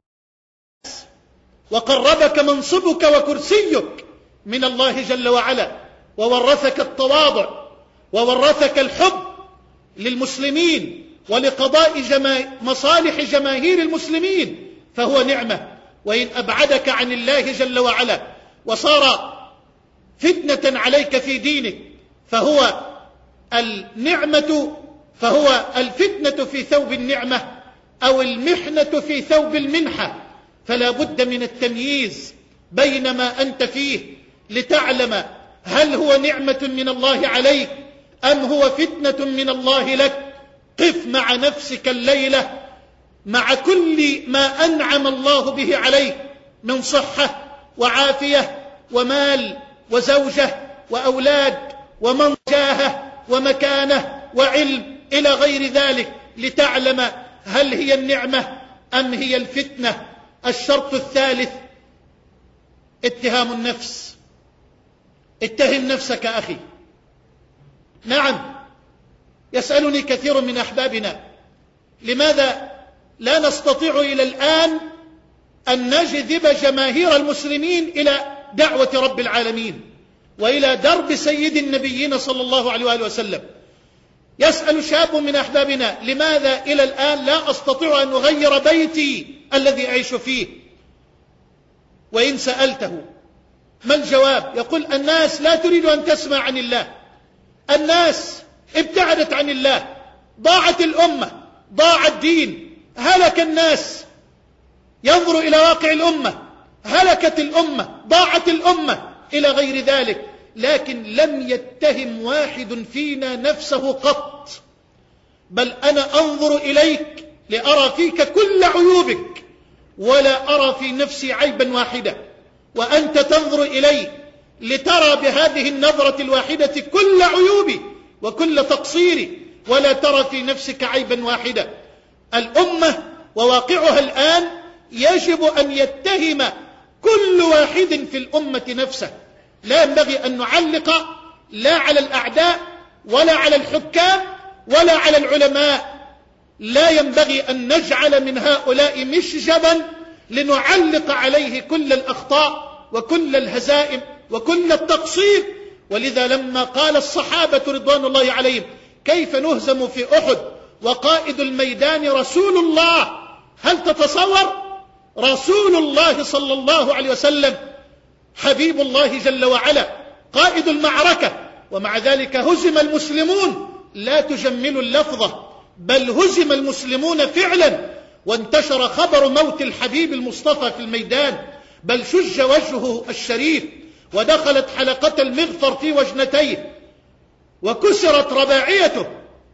وقربك منصبك وكرسيك من الله جل وعلا وورثك التواضع وورثك الحب للمسلمين ولقضاء جما... مصالح جماهير المسلمين فهو نعمة. وإن أبعدك عن الله جل وعلا وصار فتنة عليك في دينك فهو النعمة، فهو الفتنة في ثوب النعمة أو المحنة في ثوب المنحة. فلا بد من التمييز بين ما أنت فيه لتعلم هل هو نعمة من الله عليك أم هو فتنة من الله لك. قف مع نفسك الليلة مع كل ما أنعم الله به عليك من صحة وعافية ومال وزوجة وأولاد ومنجاهة ومكانة وعلم إلى غير ذلك، لتعلم هل هي النعمة أم هي الفتنة. الشرط الثالث اتهام النفس. اتهم نفسك أخي، نعم يسألني كثير من أحبابنا لماذا لا نستطيع إلى الآن أن نجذب جماهير المسلمين إلى دعوة رب العالمين وإلى درب سيد النبيين صلى الله عليه وآله وسلم. يسأل شاب من أحبابنا لماذا إلى الآن لا أستطيع أن أغير بيتي الذي أعيش فيه؟ وإن سألته ما الجواب؟ يقول الناس لا تريد أن تسمع عن الله، الناس ابتعدت عن الله، ضاعت الأمة، ضاع الدين، هلك الناس. ينظر إلى واقع الأمة، هلكت الأمة، ضاعت الأمة، إلى غير ذلك. لكن لم يتهم واحد فينا نفسه قط، بل أنا أنظر إليك لأرى فيك كل عيوبك ولا أرى في نفسي عيبا واحدا، وأنت تنظر إلي لترى بهذه النظرة الواحدة كل عيوبي وكل تقصيري ولا ترى في نفسك عيبا واحدا. الأمة وواقعها الآن يجب أن يتهم كل واحد في الأمة نفسه. لا ينبغي أن نعلق لا على الأعداء ولا على الحكام ولا على العلماء. لا ينبغي أن نجعل من هؤلاء مشجبا لنعلق عليه كل الأخطاء وكل الهزائم وكل التقصير. ولذا لما قال الصحابة رضوان الله عليهم كيف نهزم في أحد وقائد الميدان رسول الله، هل تتصور؟ رسول الله صلى الله عليه وسلم حبيب الله جل وعلا قائد المعركة، ومع ذلك هزم المسلمون. لا تجملوا اللفظة، بل هزم المسلمون فعلا، وانتشر خبر موت الحبيب المصطفى في الميدان، بل شج وجهه الشريف ودخلت حلقة المغفر في وجنتيه وكسرت رباعيته.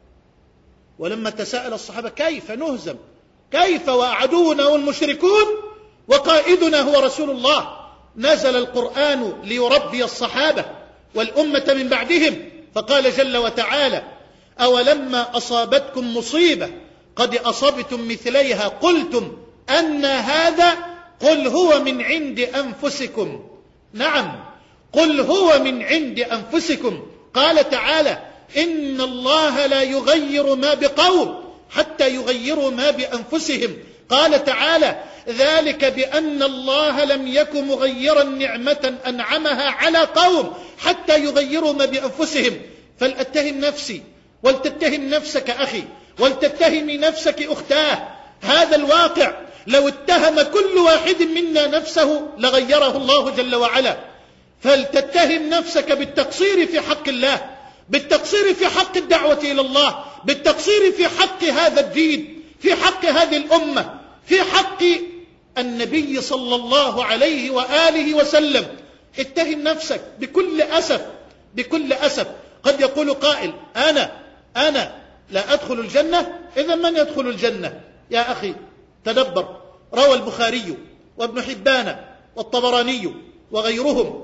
ولما تساءل الصحابة كيف نهزم، كيف وعدونا والمشركون وقائدنا هو رسول الله، نزل القرآن ليربي الصحابة والأمة من بعدهم، فقال جل وتعالى أولما أصابتكم مصيبة قد أصبتم مثليها قلتم أن هذا قل هو من عند أنفسكم. نعم، قل هو من عند أنفسكم. قال تعالى إن الله لا يغير ما بقوم حتى يغيروا ما بأنفسهم. قال تعالى ذلك بأن الله لم يكن مغيرا نعمة أنعمها على قوم حتى يغيروا ما بأنفسهم. فلأتهم نفسي ولتتهم نفسك أخي ولتتهمي نفسك أختاه. هذا الواقع لو اتهم كل واحد منا نفسه لغيره الله جل وعلا. فلتتهم نفسك بالتقصير في حق الله، بالتقصير في حق الدعوة إلى الله، بالتقصير في حق هذا الدين، في حق هذه الأمة، في حق النبي صلى الله عليه وآله وسلم. اتهم نفسك بكل أسف، بكل أسف. قد يقول قائل أنا أنا لا أدخل الجنة، إذا من يدخل الجنة؟ يا أخي تدبر. روى البخاري وابن حبان والطبراني وغيرهم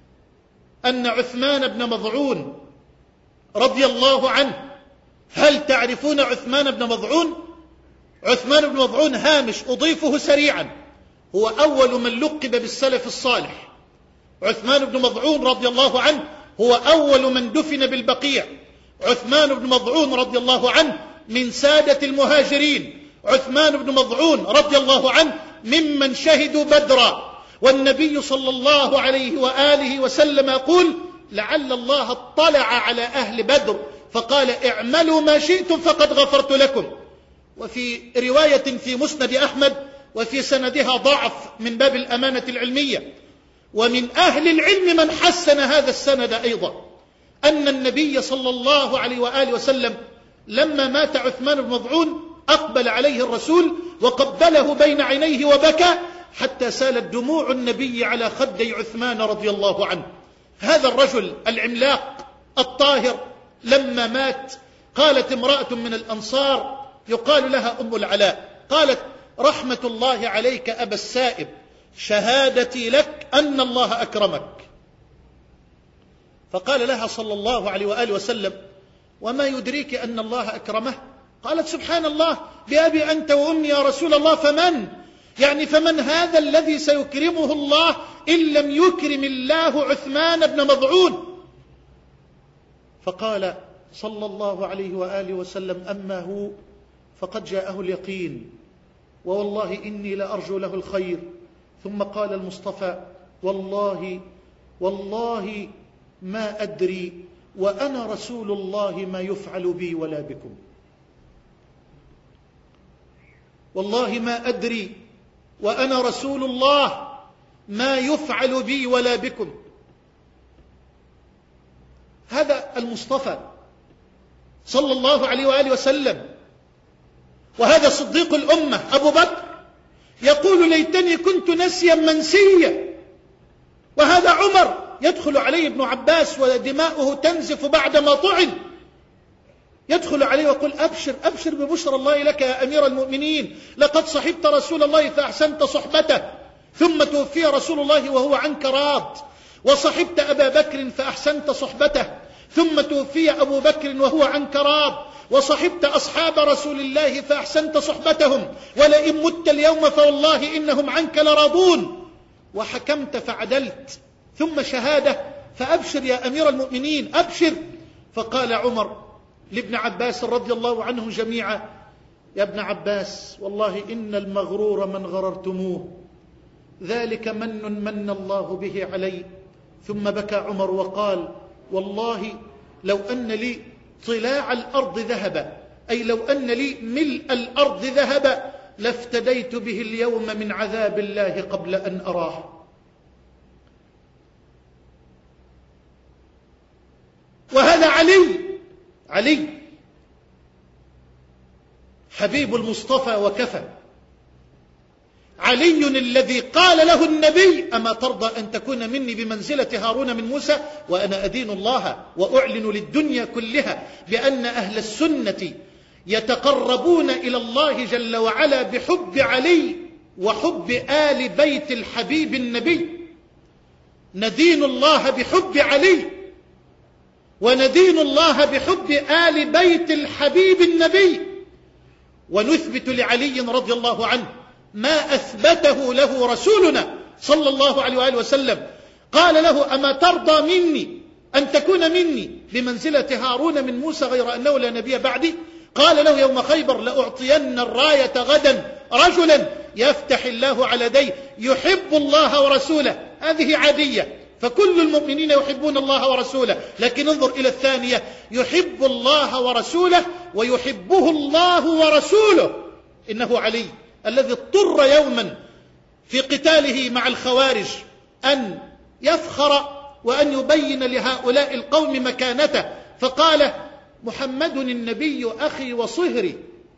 أن عثمان بن مظعون رضي الله عنه، هل تعرفون عثمان بن مظعون؟ عثمان بن مظعون هامش أضيفه سريعا، هو أول من لقب بالسلف الصالح. عثمان بن مظعون رضي الله عنه هو أول من دفن بالبقيع. عثمان بن مظعون رضي الله عنه من سادة المهاجرين. عثمان بن مظعون رضي الله عنه ممن شهدوا بدرا، والنبي صلى الله عليه وآله وسلم يقول لعل الله اطلع على أهل بدر فقال اعملوا ما شئتم فقد غفرت لكم. وفي رواية في مسند أحمد وفي سندها ضعف من باب الأمانة العلمية، ومن أهل العلم من حسن هذا السند أيضا، أن النبي صلى الله عليه وآله وسلم لما مات عثمان بن مظعون أقبل عليه الرسول وقبله بين عينيه وبكى حتى سالت دموع النبي على خدي عثمان رضي الله عنه. هذا الرجل العملاق الطاهر لما مات قالت امرأة من الأنصار يقال لها أم العلاء، قالت رحمة الله عليك أبا السائب، شهادتي لك أن الله أكرمك. فقال لها صلى الله عليه وآله وسلم وما يدريك أن الله أكرمه؟ قالت سبحان الله بأبي أنت وأمي يا رسول الله، فمن يعني فمن هذا الذي سيكرمه الله إن لم يكرم الله عثمان بن مظعون؟ فقال صلى الله عليه وآله وسلم أما هو فقد جاءه اليقين، ووالله إني لأرجو له الخير. ثم قال المصطفى: والله والله ما أدري وأنا رسول الله ما يفعل بي ولا بكم. والله ما أدري وأنا رسول الله ما يفعل بي ولا بكم. هذا المصطفى صلى الله عليه وآله وسلم، وهذا صديق الأمة أبو بكر يقول: ليتني كنت نسيا منسيا. وهذا عمر يدخل عليه ابن عباس ودماؤه تنزف بعدما طعن، يدخل عليه ويقول: أبشر أبشر ببشرى الله لك يا أمير المؤمنين، لقد صحبت رسول الله فأحسنت صحبته، ثم توفي رسول الله وهو عنك راض، وصحبت أبا بكر فأحسنت صحبته، ثم توفي أبو بكر وهو عنك راض، وصحبت أصحاب رسول الله فأحسنت صحبتهم، ولئن مت اليوم فوالله إنهم عنك لراضون، وحكمت فعدلت، ثم شهادة، فأبشر يا أمير المؤمنين أبشر. فقال عمر لابن عباس رضي الله عنهم جميعا: يا ابن عباس، والله إن المغرور من غررتموه، ذلك من من الله به علي. ثم بكى عمر وقال: والله لو أن لي طلاع الأرض ذهبا، أي لو أن لي ملء الأرض ذهبا لافتديت به اليوم من عذاب الله قبل أن أراه. وهذا علي علي حبيب المصطفى وكفى، علي الذي قال له النبي: أما ترضى أن تكون مني بمنزلة هارون من موسى، وأنا أدين الله وأعلن للدنيا كلها بأن أهل السنة يتقربون إلى الله جل وعلا بحب علي وحب آل بيت الحبيب النبي. ندين الله بحب علي وندين الله بحب آل بيت الحبيب النبي، ونثبت لعلي رضي الله عنه ما أثبته له رسولنا صلى الله عليه وآله وسلم. قال له: أما ترضى مني أن تكون مني بمنزلة هارون من موسى غير أنه لا نبي بعدي؟ قال له يوم خيبر: لأعطين الراية غدا رجلا يفتح الله على يديه يحب الله ورسوله. هذه عادية، فكل المؤمنين يحبون الله ورسوله، لكن انظر إلى الثانية: يحب الله ورسوله ويحبه الله ورسوله. إنه علي الذي اضطر يوما في قتاله مع الخوارج أن يفخر وأن يبين لهؤلاء القوم مكانته، فقال: محمد النبي أخي وصهري،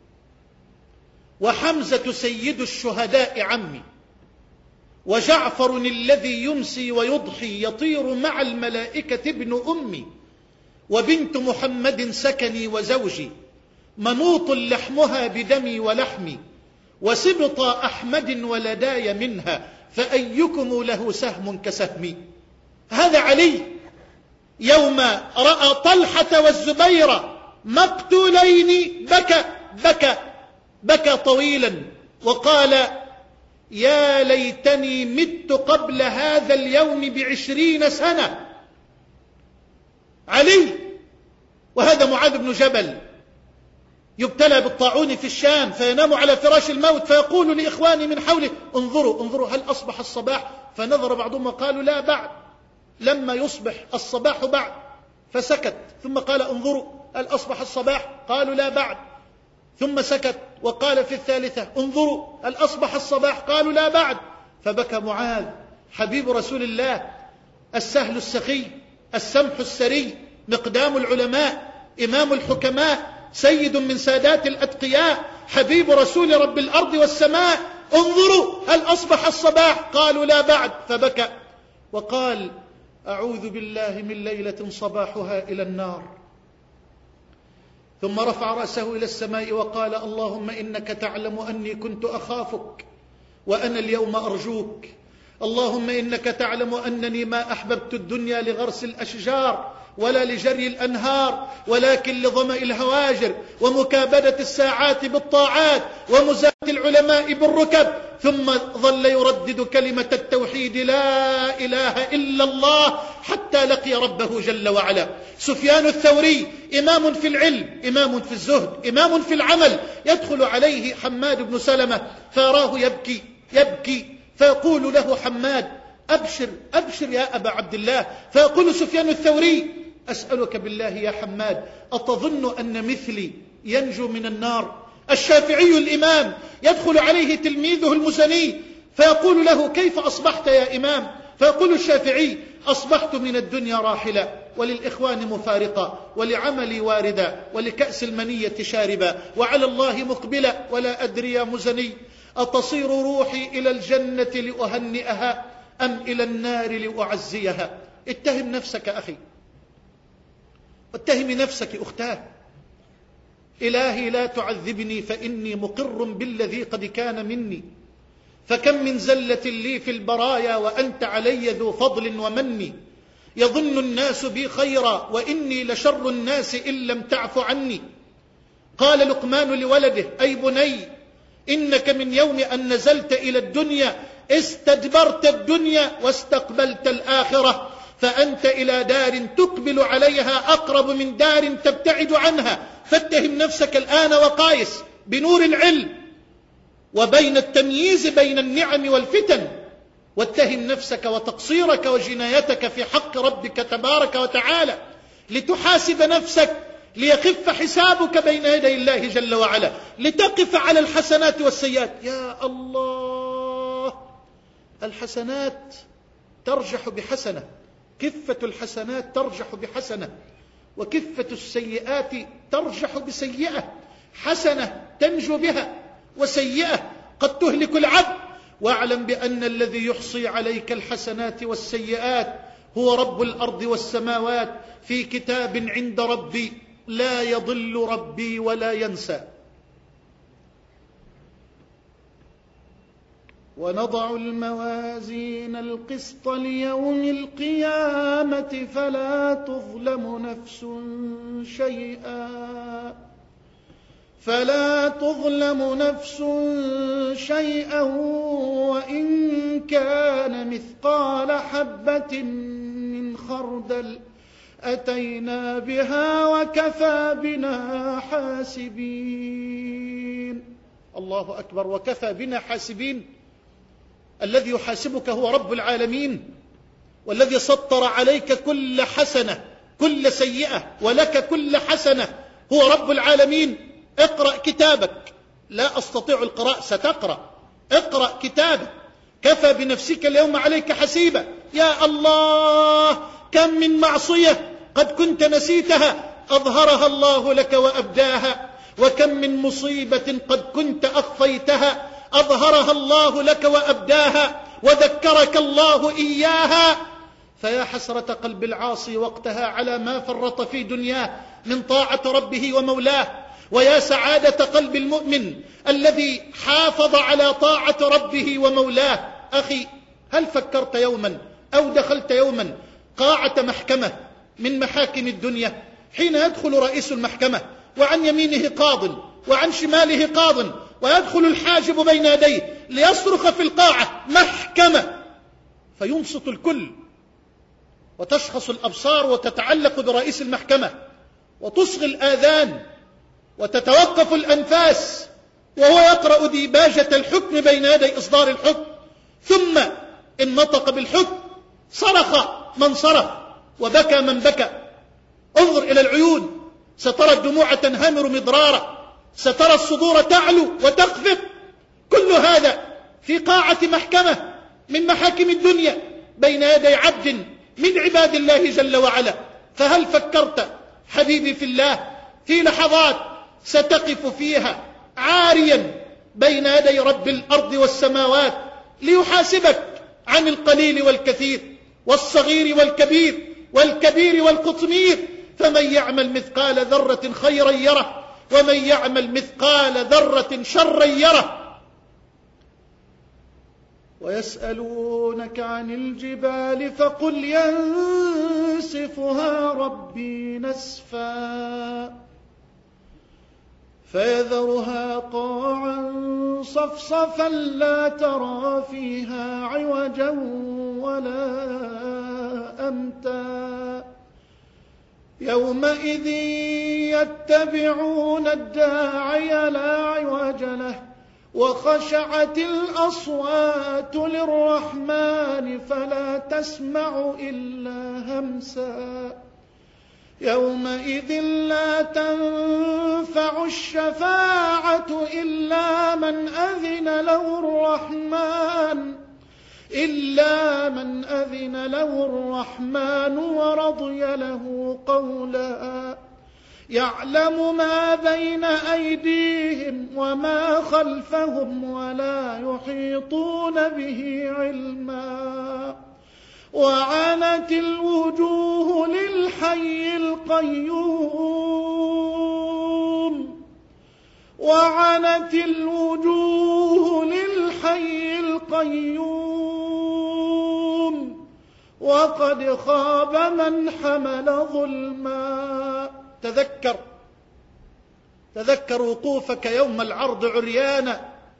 وحمزة سيد الشهداء عمي، وجعفر الذي يمسي ويضحي يطير مع الملائكة ابن أمي، وبنت محمد سكني وزوجي، منوط لحمها بدمي ولحمي، وسبط أحمد ولداي منها، فأيكم له سهم كسهمي. هذا علي يوم رأى طلحة والزبير مقتولين بكى بكى بكى طويلا وقال: يا ليتني مت قبل هذا اليوم بعشرين سنة. علي. وهذا معاذ بن جبل يبتلى بالطاعون في الشام، فينام على فراش الموت، فيقول لإخواني من حوله: انظروا انظروا هل أصبح الصباح؟ فنظر بعضهم وقالوا: لا بعد، لما يصبح الصباح بعد، فسكت، ثم قال: انظروا هل أصبح الصباح؟ قالوا: لا بعد، ثم سكت وقال في الثالثة: انظروا هل أصبح الصباح؟ قالوا: لا بعد. فبكى معاذ حبيب رسول الله، السهل السخي، السمح السري، مقدام العلماء، إمام الحكماء، سيد من سادات الأتقياء، حبيب رسول رب الأرض والسماء: انظروا هل أصبح الصباح؟ قالوا: لا بعد. فبكى وقال: أعوذ بالله من ليلة صباحها إلى النار. ثم رفع رأسه إلى السماء وقال: اللهم إنك تعلم أني كنت أخافك وأنا اليوم أرجوك. اللهم إنك تعلم أنني ما أحببت الدنيا لغرس الأشجار ولا لجري الأنهار، ولكن لظمأ الهواجر ومكابدة الساعات بالطاعات ومزاحمة العلماء بالركب، ثم ظل يردد كلمة التوحيد لا إله إلا الله حتى لقي ربه جل وعلا. سفيان الثوري إمام في العلم، إمام في الزهد، إمام في العمل، يدخل عليه حماد بن سلمة فيراه يبكي يبكي فيقول له حماد: أبشر أبشر يا أبا عبد الله. فيقول سفيان الثوري: أسألك بالله يا حماد، أتظن أن مثلي ينجو من النار؟ الشافعي الإمام يدخل عليه تلميذه المزني فيقول له: كيف أصبحت يا إمام؟ فيقول الشافعي: أصبحت من الدنيا راحلا، وللإخوان مفارقا، ولعملي واردا، ولكأس المنية شاربا، وعلى الله مقبلا، ولا أدري يا مزني أتصير روحي إلى الجنة لأهنئها أم إلى النار لأعزيها. اتهم نفسك أخي، واتهم نفسك أختاه. إلهي لا تعذبني فإني مقر بالذي قد كان مني، فكم من زلة لي في البرايا وأنت علي ذو فضل ومن. يظن الناس بي خيرا وإني لشر الناس إن لم تعف عني. قال لقمان لولده: أي بني، إنك من يوم أن نزلت إلى الدنيا استدبرت الدنيا واستقبلت الآخرة، فأنت إلى دار تقبل عليها أقرب من دار تبتعد عنها. فاتهم نفسك الآن وقايس بنور العلم وبين التمييز بين النعم والفتن، واتهم نفسك وتقصيرك وجنايتك في حق ربك تبارك وتعالى، لتحاسب نفسك ليخف حسابك بين يدي الله جل وعلا، لتقف على الحسنات والسيئات. يا الله، الحسنات ترجح بحسنة، كفة الحسنات ترجح بحسنة، وكفة السيئات ترجح بسيئة. حسنة تنجو بها، وسيئة قد تهلك العبد. واعلم بأن الذي يحصي عليك الحسنات والسيئات هو رب الأرض والسماوات في كتاب عند ربي لا يضل ربي ولا ينسى. ونضع الموازين القسط ليوم القيامة فلا تظلم نفس شيئا فلا تظلم نفس شيئا وإن كان مثقال حبة من خردل أتينا بها وكفى بنا حاسبين. الله أكبر، وكفى بنا حاسبين. الذي يحاسبك هو رب العالمين، والذي سطر عليك كل حسنة كل سيئة ولك كل حسنة هو رب العالمين. اقرأ كتابك. لا أستطيع القراءة، ستقرأ. اقرأ كتابك، كفى بنفسك اليوم عليك حسيبا. يا الله، كم من معصية قد كنت نسيتها أظهرها الله لك وأبداها، وكم من مصيبة قد كنت أخفيتها أظهرها الله لك وأبداها وذكرك الله إياها. فيا حسرة قلب العاصي وقتها على ما فرط في دنياه من طاعة ربه ومولاه، ويا سعادة قلب المؤمن الذي حافظ على طاعة ربه ومولاه. أخي، هل فكرت يوما أو دخلت يوما قاعة محكمة من محاكم الدنيا، حين يدخل رئيس المحكمة وعن يمينه قاض وعن شماله قاض، ويدخل الحاجب بين يديه ليصرخ في القاعة: محكمة، فينصت الكل وتشخص الأبصار وتتعلق برئيس المحكمة وتصغي الآذان وتتوقف الأنفاس وهو يقرأ ديباجة الحكم بين يدي إصدار الحكم، ثم إن نطق بالحكم صرخ من صرخ وبكى من بكى. انظر إلى العيون، سترى الدموع تنهمر مضرارا، سترى الصدور تعلو وتخفق. كل هذا في قاعة محكمة من محاكم الدنيا بين يدي عبد من عباد الله جل وعلا. فهل فكرت حبيبي في الله في لحظات ستقف فيها عاريا بين يدي رب الأرض والسماوات ليحاسبك عن القليل والكثير والصغير والكبير والكبير والقطمير؟ فمن يعمل مثقال ذرة خيرا يره ومن يعمل مثقال ذرة شرا يره. ويسألونك عن الجبال فقل ينسفها ربي نسفا فيذرها قاعا صفصفا لا ترى فيها عوجا ولا أمتا يومئذ يتبعون الداعي لا عوج له وخشعت الأصوات للرحمن فلا تسمع إلا همسا يومئذ لا تنفع الشفاعة إلا من أذن له الرحمن إلا من أذن له الرحمن ورضي له قولا يعلم ما بين أيديهم وما خلفهم ولا يحيطون به علما وعنت الوجوه للحي القيوم وعنت الوجوه للحي القيوم وقد خاب من حمل ظلما تذكر تذكر وقوفك يوم العرض عريانا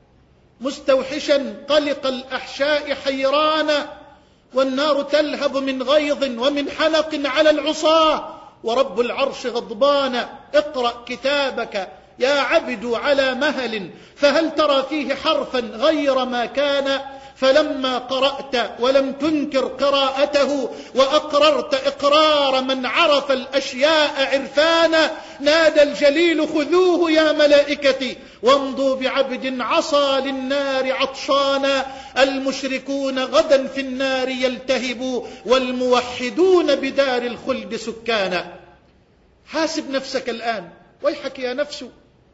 مستوحشا قلق الأحشاء حيرانا والنار تلهب من غيظ ومن حلق على العصاة ورب العرش غضبان اقرأ كتابك يا عبد على مهل فهل ترى فيه حرفا غير ما كان فلما قرأت ولم تنكر قراءته وأقررت إقرار من عرف الأشياء عرفانا نادى الجليل خذوه يا ملائكتي وامضوا بعبد عصى للنار عطشانا المشركون غدا في النار يلتهبوا والموحدون بدار الخلد سكانا حاسب نفسك الآن ويحك يا نفس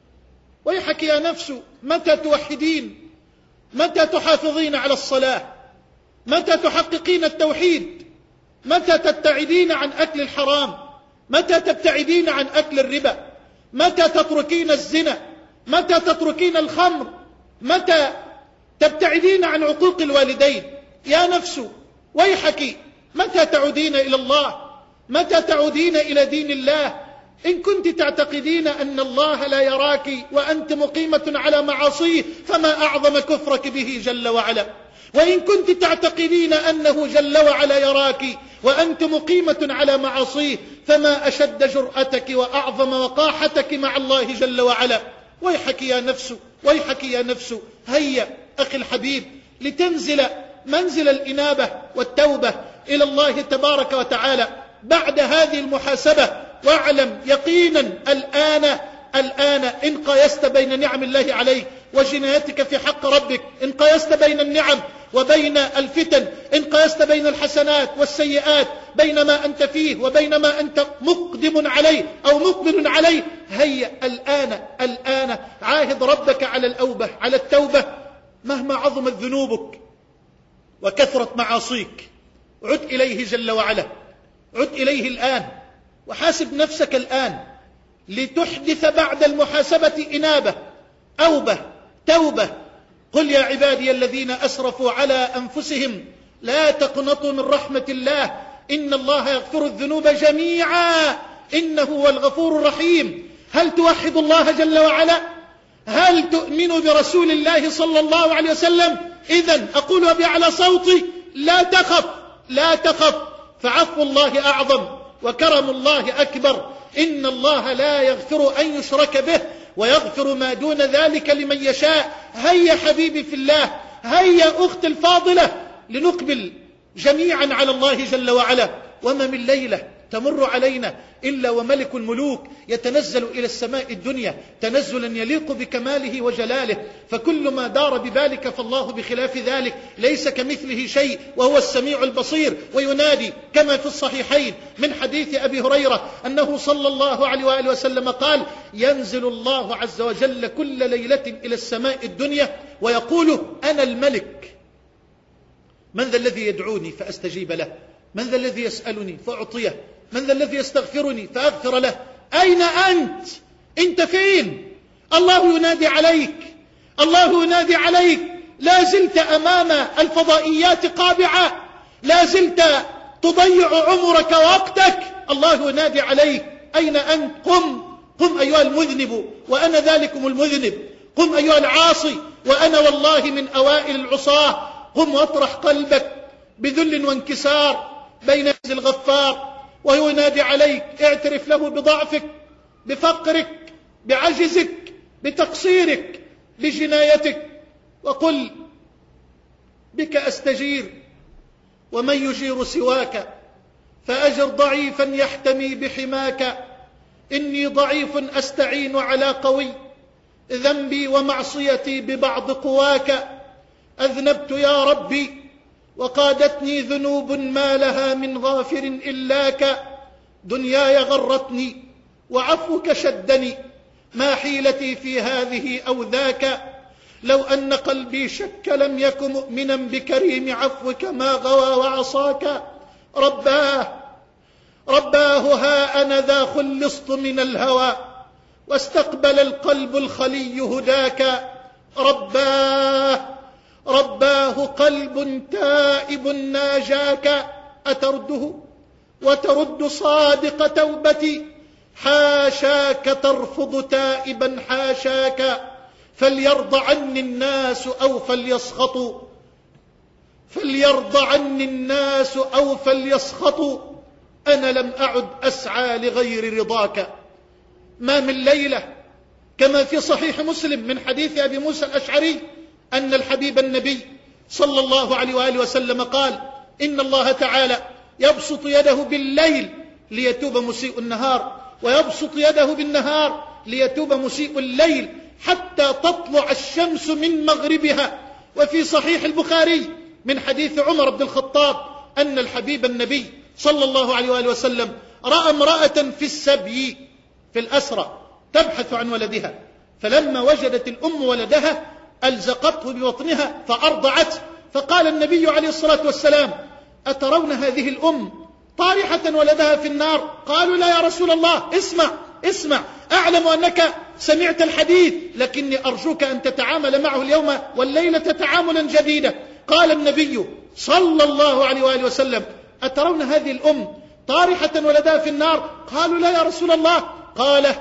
ويحك يا نفس متى توحدين متى تحافظين على الصلاة متى تحققين التوحيد متى تبتعدين عن أكل الحرام متى تبتعدين عن أكل الربا متى تتركين الزنا متى تتركين الخمر متى تبتعدين عن عقوق الوالدين يا نفس ويحك متى تعودين إلى الله متى تعودين إلى دين الله إن كنت تعتقدين أن الله لا يراك وأنت مقيمة على معاصيه فما أعظم كفرك به جل وعلا وإن كنت تعتقدين أنه جل وعلا يراك وأنت مقيمة على معاصيه فما أشد جرأتك وأعظم وقاحتك مع الله جل وعلا ويحك يا نفس ويحك يا نفس هيا أخي الحبيب لتنزل منزل الإنابة والتوبة إلى الله تبارك وتعالى بعد هذه المحاسبة واعلم يقينا الآن الآن إن قيست بين نعم الله عليك وجنايتك في حق ربك إن قيست بين النعم وبين الفتن إن قيست بين الحسنات والسيئات بين ما أنت فيه وبين ما أنت مقدم عليه أو مقبل عليه هيا الآن الآن عاهد ربك على الأوبة على التوبة مهما عظمت ذنوبك وكثرت معاصيك عد إليه جل وعلا عد إليه الآن وحاسب نفسك الآن لتحدث بعد المحاسبة إنابة أوبة توبة قل يا عبادي الذين أسرفوا على أنفسهم لا تقنطوا من رحمة الله إن الله يغفر الذنوب جميعا إنه هو الغفور الرحيم هل توحد الله جل وعلا هل تؤمن برسول الله صلى الله عليه وسلم إذن أقولها بأعلى صوتي لا تخف لا تخف فعفو الله أعظم وكرم الله أكبر إن الله لا يغفر أن يشرك به ويغفر ما دون ذلك لمن يشاء هيا حبيبي في الله هيا أخت الفاضلة لنقبل جميعا على الله جل وعلا وما من ليلة تمر علينا إلا وملك الملوك يتنزل إلى السماء الدنيا تنزلا يليق بكماله وجلاله فكل ما دار ببالك فالله بخلاف ذلك ليس كمثله شيء وهو السميع البصير وينادي كما في الصحيحين من حديث أبي هريرة أنه صلى الله عليه وآله وسلم قال ينزل الله عز وجل كل ليلة إلى السماء الدنيا ويقول أنا الملك من ذا الذي يدعوني فأستجيب له من ذا الذي يسألني فأعطيه من ذا الذي يستغفرني فأغفر له أين أنت أنت فين الله ينادي عليك الله ينادي عليك لا زلت أمام الفضائيات قابعة لا زلت تضيع عمرك ووقتك الله ينادي عليك أين أنت قم قم أيها المذنب وأنا ذلكم المذنب، قم أيها العاصي وأنا والله من أوائل العصاة، قم واطرح قلبك بذل وانكسار بين يدي الغفار وهو ينادي عليك. اعترف له بضعفك، بفقرك، بعجزك، بتقصيرك، بجنايتك، وقل بك أستجير ومن يجير سواك، فأجر ضعيفا يحتمي بحماك. إني ضعيف أستعين على قوي، ذنبي ومعصيتي ببعض قواك. أذنبت يا ربي وقادتني ذنوب ما لها من غافر إلاك. دنياي غرتني وعفوك شدني، ما حيلتي في هذه أو ذاك. لو أن قلبي شك لم يك مؤمنا بكريم عفوك ما غوى وعصاك. رباه رباه ها أنا ذا خلصت من الهوى، واستقبل القلب الخلي هداك. رباه رباه قلب تائب ناجاك، أترده وترد صادق توبتي؟ حاشاك ترفض تائبا حاشاك. فليرضى عني الناس أو فليسخطوا، فليرضى عني الناس أو فليسخطوا، أنا لم أعد أسعى لغير رضاك. ما من ليلة كما في صحيح مسلم من حديث أبي موسى الأشعري أن الحبيب النبي صلى الله عليه وآله وسلم قال: إن الله تعالى يبسط يده بالليل ليتوب مسيء النهار، ويبسط يده بالنهار ليتوب مسيء الليل، حتى تطلع الشمس من مغربها. وفي صحيح البخاري من حديث عمر بن الخطاب أن الحبيب النبي صلى الله عليه وآله وسلم رأى امرأة في السبي في الأسرى تبحث عن ولدها، فلما وجدت الأم ولدها ألزقته ببطنها فأرضعته، فقال النبي عليه الصلاة والسلام: أترون هذه الأم طارحة ولدها في النار؟ قالوا: لا يا رسول الله. اسمع اسمع، أعلم أنك سمعت الحديث، لكني أرجوك أن تتعامل معه اليوم والليلة تعاملا جديدا. قال النبي صلى الله عليه وآله وسلم: أترون هذه الأم طارحة ولدها في النار؟ قالوا: لا يا رسول الله. قال: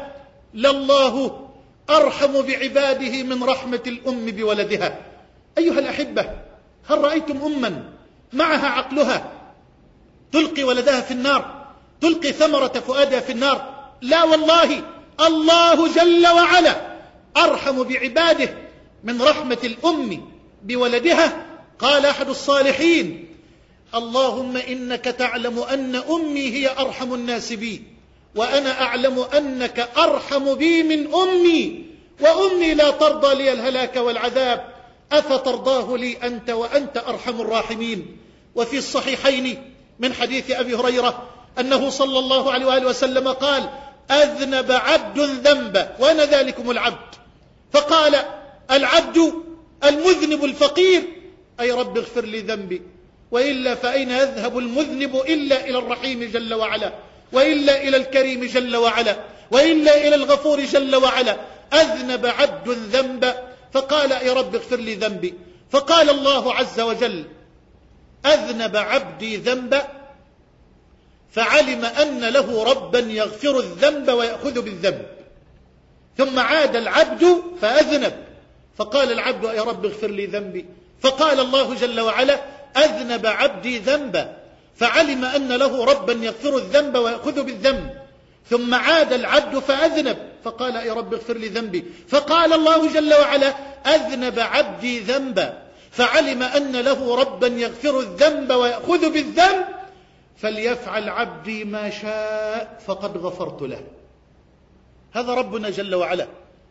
لله أرحم بعباده من رحمة الأم بولدها. أيها الأحبة، هل رأيتم أما معها عقلها تلقي ولدها في النار، تلقي ثمرة فؤادها في النار؟ لا والله، الله جل وعلا أرحم بعباده من رحمة الأم بولدها. قال أحد الصالحين: اللهم إنك تعلم أن أمي هي أرحم الناس بي، وأنا أعلم أنك أرحم بي من أمي، وأمي لا ترضى لي الهلاك والعذاب، أفترضاه لي أنت وأنت أرحم الراحمين. وفي الصحيحين من حديث أبي هريرة أنه صلى الله عليه وآله وسلم قال: أذنب عبد ذنبا وأنا ذلكم العبد، فقال العبد المذنب الفقير: أي رب اغفر لي ذنبي، وإلا فأين يذهب المذنب إلا إلى الرحيم جل وعلا، وإلا إلى الكريم جل وعلا، وإلا إلى الغفور جل وعلا. أذنب عبد ذنبا فقال: أي رب اغفر لي ذنبي، فقال الله عز وجل: أذنب عبدي ذنبا فعلم أن له ربا يغفر الذنب ويأخذ بالذنب، ثم عاد العبد فأذنب، فقال العبد: أي رب اغفر لي ذنبي، فقال الله جل وعلا: أذنب عبدي ذنبا فعلم أن له ربا يغفر الذنب ويأخذ بالذنب، ثم عاد العبد فأذنب، فقال: أي رب اغفر لي ذنبي، فقال الله جل وعلا: أذنب عبدي ذنبا فعلم أن له ربا يغفر الذنب ويأخذ بالذنب، فليفعل عبدي ما شاء فقد غفرت له. هذا ربنا جل وعلا.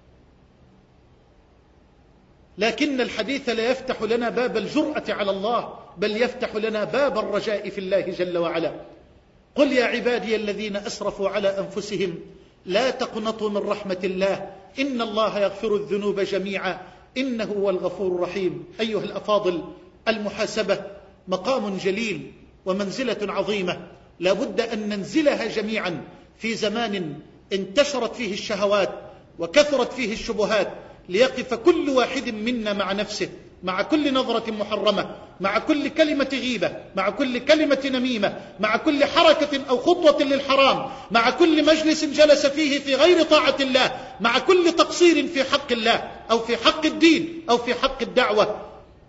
لكن الحديث لا يفتح لنا باب الجرأة على الله، بل يفتح لنا باب الرجاء في الله جل وعلا. قل يا عبادي الذين أسرفوا على أنفسهم لا تقنطوا من رحمة الله، إن الله يغفر الذنوب جميعا إنه هو الغفور الرحيم. أيها الأفاضل، المحاسبة مقام جليل ومنزلة عظيمة لا بد أن ننزلها جميعا في زمان انتشرت فيه الشهوات وكثرت فيه الشبهات، ليقف كل واحد منا مع نفسه، مع كل نظرة محرمة، مع كل كلمة غيبة، مع كل كلمة نميمة، مع كل حركة أو خطوة للحرام، مع كل مجلس جلس فيه في غير طاعة الله، مع كل تقصير في حق الله أو في حق الدين أو في حق الدعوة،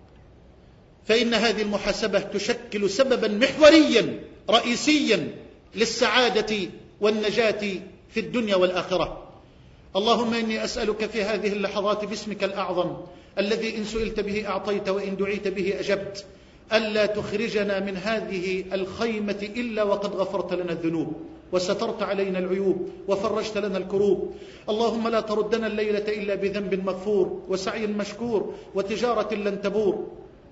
فإن هذه المحاسبة تشكل سببا محوريا رئيسيا للسعادة والنجاة في الدنيا والآخرة. اللهم إني أسألك في هذه اللحظات باسمك الأعظم الذي إن سئلت به أعطيت وإن دعيت به أجبت، ألا تخرجنا من هذه الخيمة إلا وقد غفرت لنا الذنوب وسترت علينا العيوب وفرجت لنا الكروب. اللهم لا تردنا الليلة إلا بذنب مغفور وسعي مشكور وتجارة لن تبور.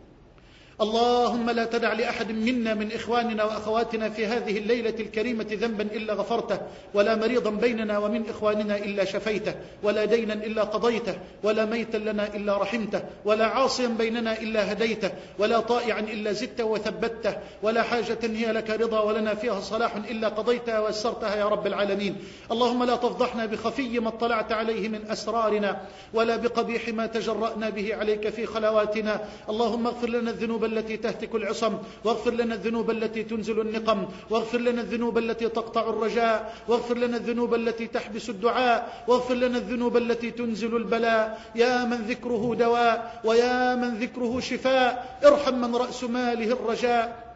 اللهم لا تدع لأحد منا من إخواننا وأخواتنا في هذه الليلة الكريمة ذنبا إلا غفرته، ولا مريضا بيننا ومن إخواننا إلا شفيته، ولا دينا إلا قضيته، ولا ميتا لنا إلا رحمته، ولا عاصيا بيننا إلا هديته، ولا طائعا إلا زدته وثبته، ولا حاجة هي لك رضا ولنا فيها صلاح إلا قضيتها ويسرتها يا رب العالمين. اللهم لا تفضحنا بخفي ما اطلعت عليه من أسرارنا، ولا بقبيح ما تجرأنا به عليك في خلواتنا. اللهم اغفر لنا الذنوب التي تهتك العصم، واغفر لنا الذنوب التي تنزل النقم، واغفر لنا الذنوب التي تقطع الرجاء، واغفر لنا الذنوب التي تحبس الدعاء، واغفر لنا الذنوب التي تنزل البلاء. يا من ذكره دواء ويا من ذكره شفاء، ارحم من رأس ماله الرجاء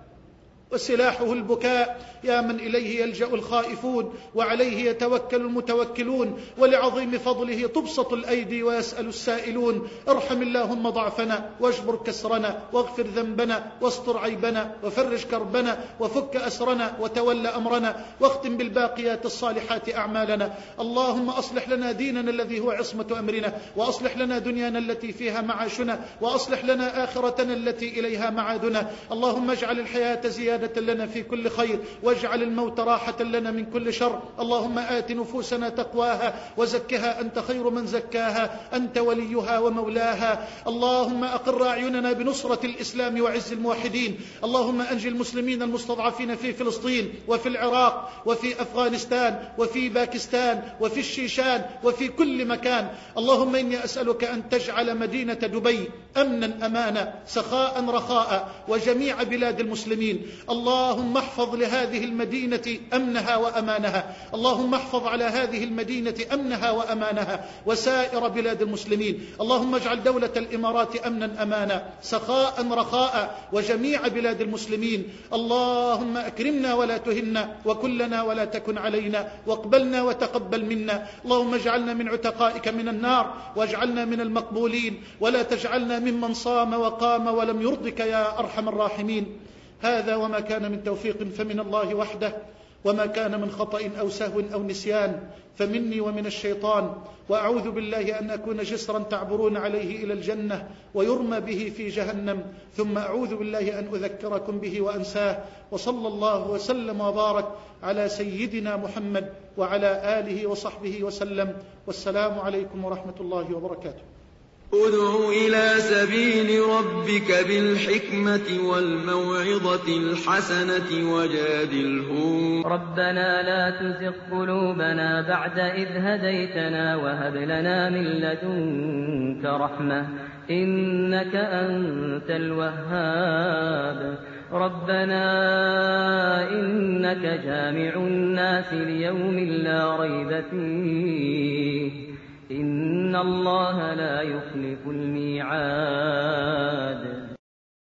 وسلاحه البكاء، يا من إليه يلجأ الخائفون وعليه يتوكل المتوكلون، ولعظيم فضله تبسط الأيدي ويسأل السائلون. ارحم اللهم ضعفنا واجبر كسرنا واغفر ذنبنا واستر عيبنا وفرج كربنا وفك أسرنا وتول أمرنا، واختم بالباقيات الصالحات أعمالنا. اللهم أصلح لنا ديننا الذي هو عصمة أمرنا، وأصلح لنا دنيانا التي فيها معاشنا، وأصلح لنا آخرتنا التي إليها معادنا. اللهم اجعل الحياة زيادة لنا في كل خير، واجعل الموت راحة لنا من كل شر. اللهم آت نفوسنا تقواها وزكها أنت خير من زكاها، أنت وليها ومولاها. اللهم أقر أعيننا بنصرة الإسلام وعز الموحدين. اللهم أنجي المسلمين المستضعفين في فلسطين وفي العراق وفي أفغانستان وفي باكستان وفي الشيشان وفي كل مكان. اللهم إني أسألك أن تجعل مدينة دبي أمنا أمانا سخاء رخاء وجميع بلاد المسلمين. اللهم احفظ لهذه المدينة أمنها وأمانها، اللهم احفظ على هذه المدينة أمنها وأمانها وسائر بلاد المسلمين. اللهم اجعل دولة الإمارات أمنا أمانا سخاء رخاء وجميع بلاد المسلمين. اللهم أكرمنا ولا تهنا، وكلنا ولا تكن علينا، واقبلنا وتقبل منا. اللهم اجعلنا من عتقائك من النار، واجعلنا من المقبولين، ولا تجعلنا ممن صام وقام ولم يرضك يا أرحم الراحمين. هذا وما كان من توفيق فمن الله وحده، وما كان من خطأ أو سهو أو نسيان فمني ومن الشيطان. وأعوذ بالله أن أكون جسرا تعبرون عليه إلى الجنة ويرمى به في جهنم، ثم أعوذ بالله أن أذكركم به وأنساه. وصلى الله وسلم وبارك على سيدنا محمد وعلى آله وصحبه وسلم، والسلام عليكم ورحمة الله وبركاته. ادع إلى سبيل ربك بالحكمة والموعظة الحسنة وجادلهم. ربنا لا تزغ قلوبنا بعد إذ هديتنا وهب لنا من لدنك رحمة إنك أنت الوهاب. ربنا إنك جامع الناس ليوم لا ريب فيه إن الله لا يخلف الميعاد.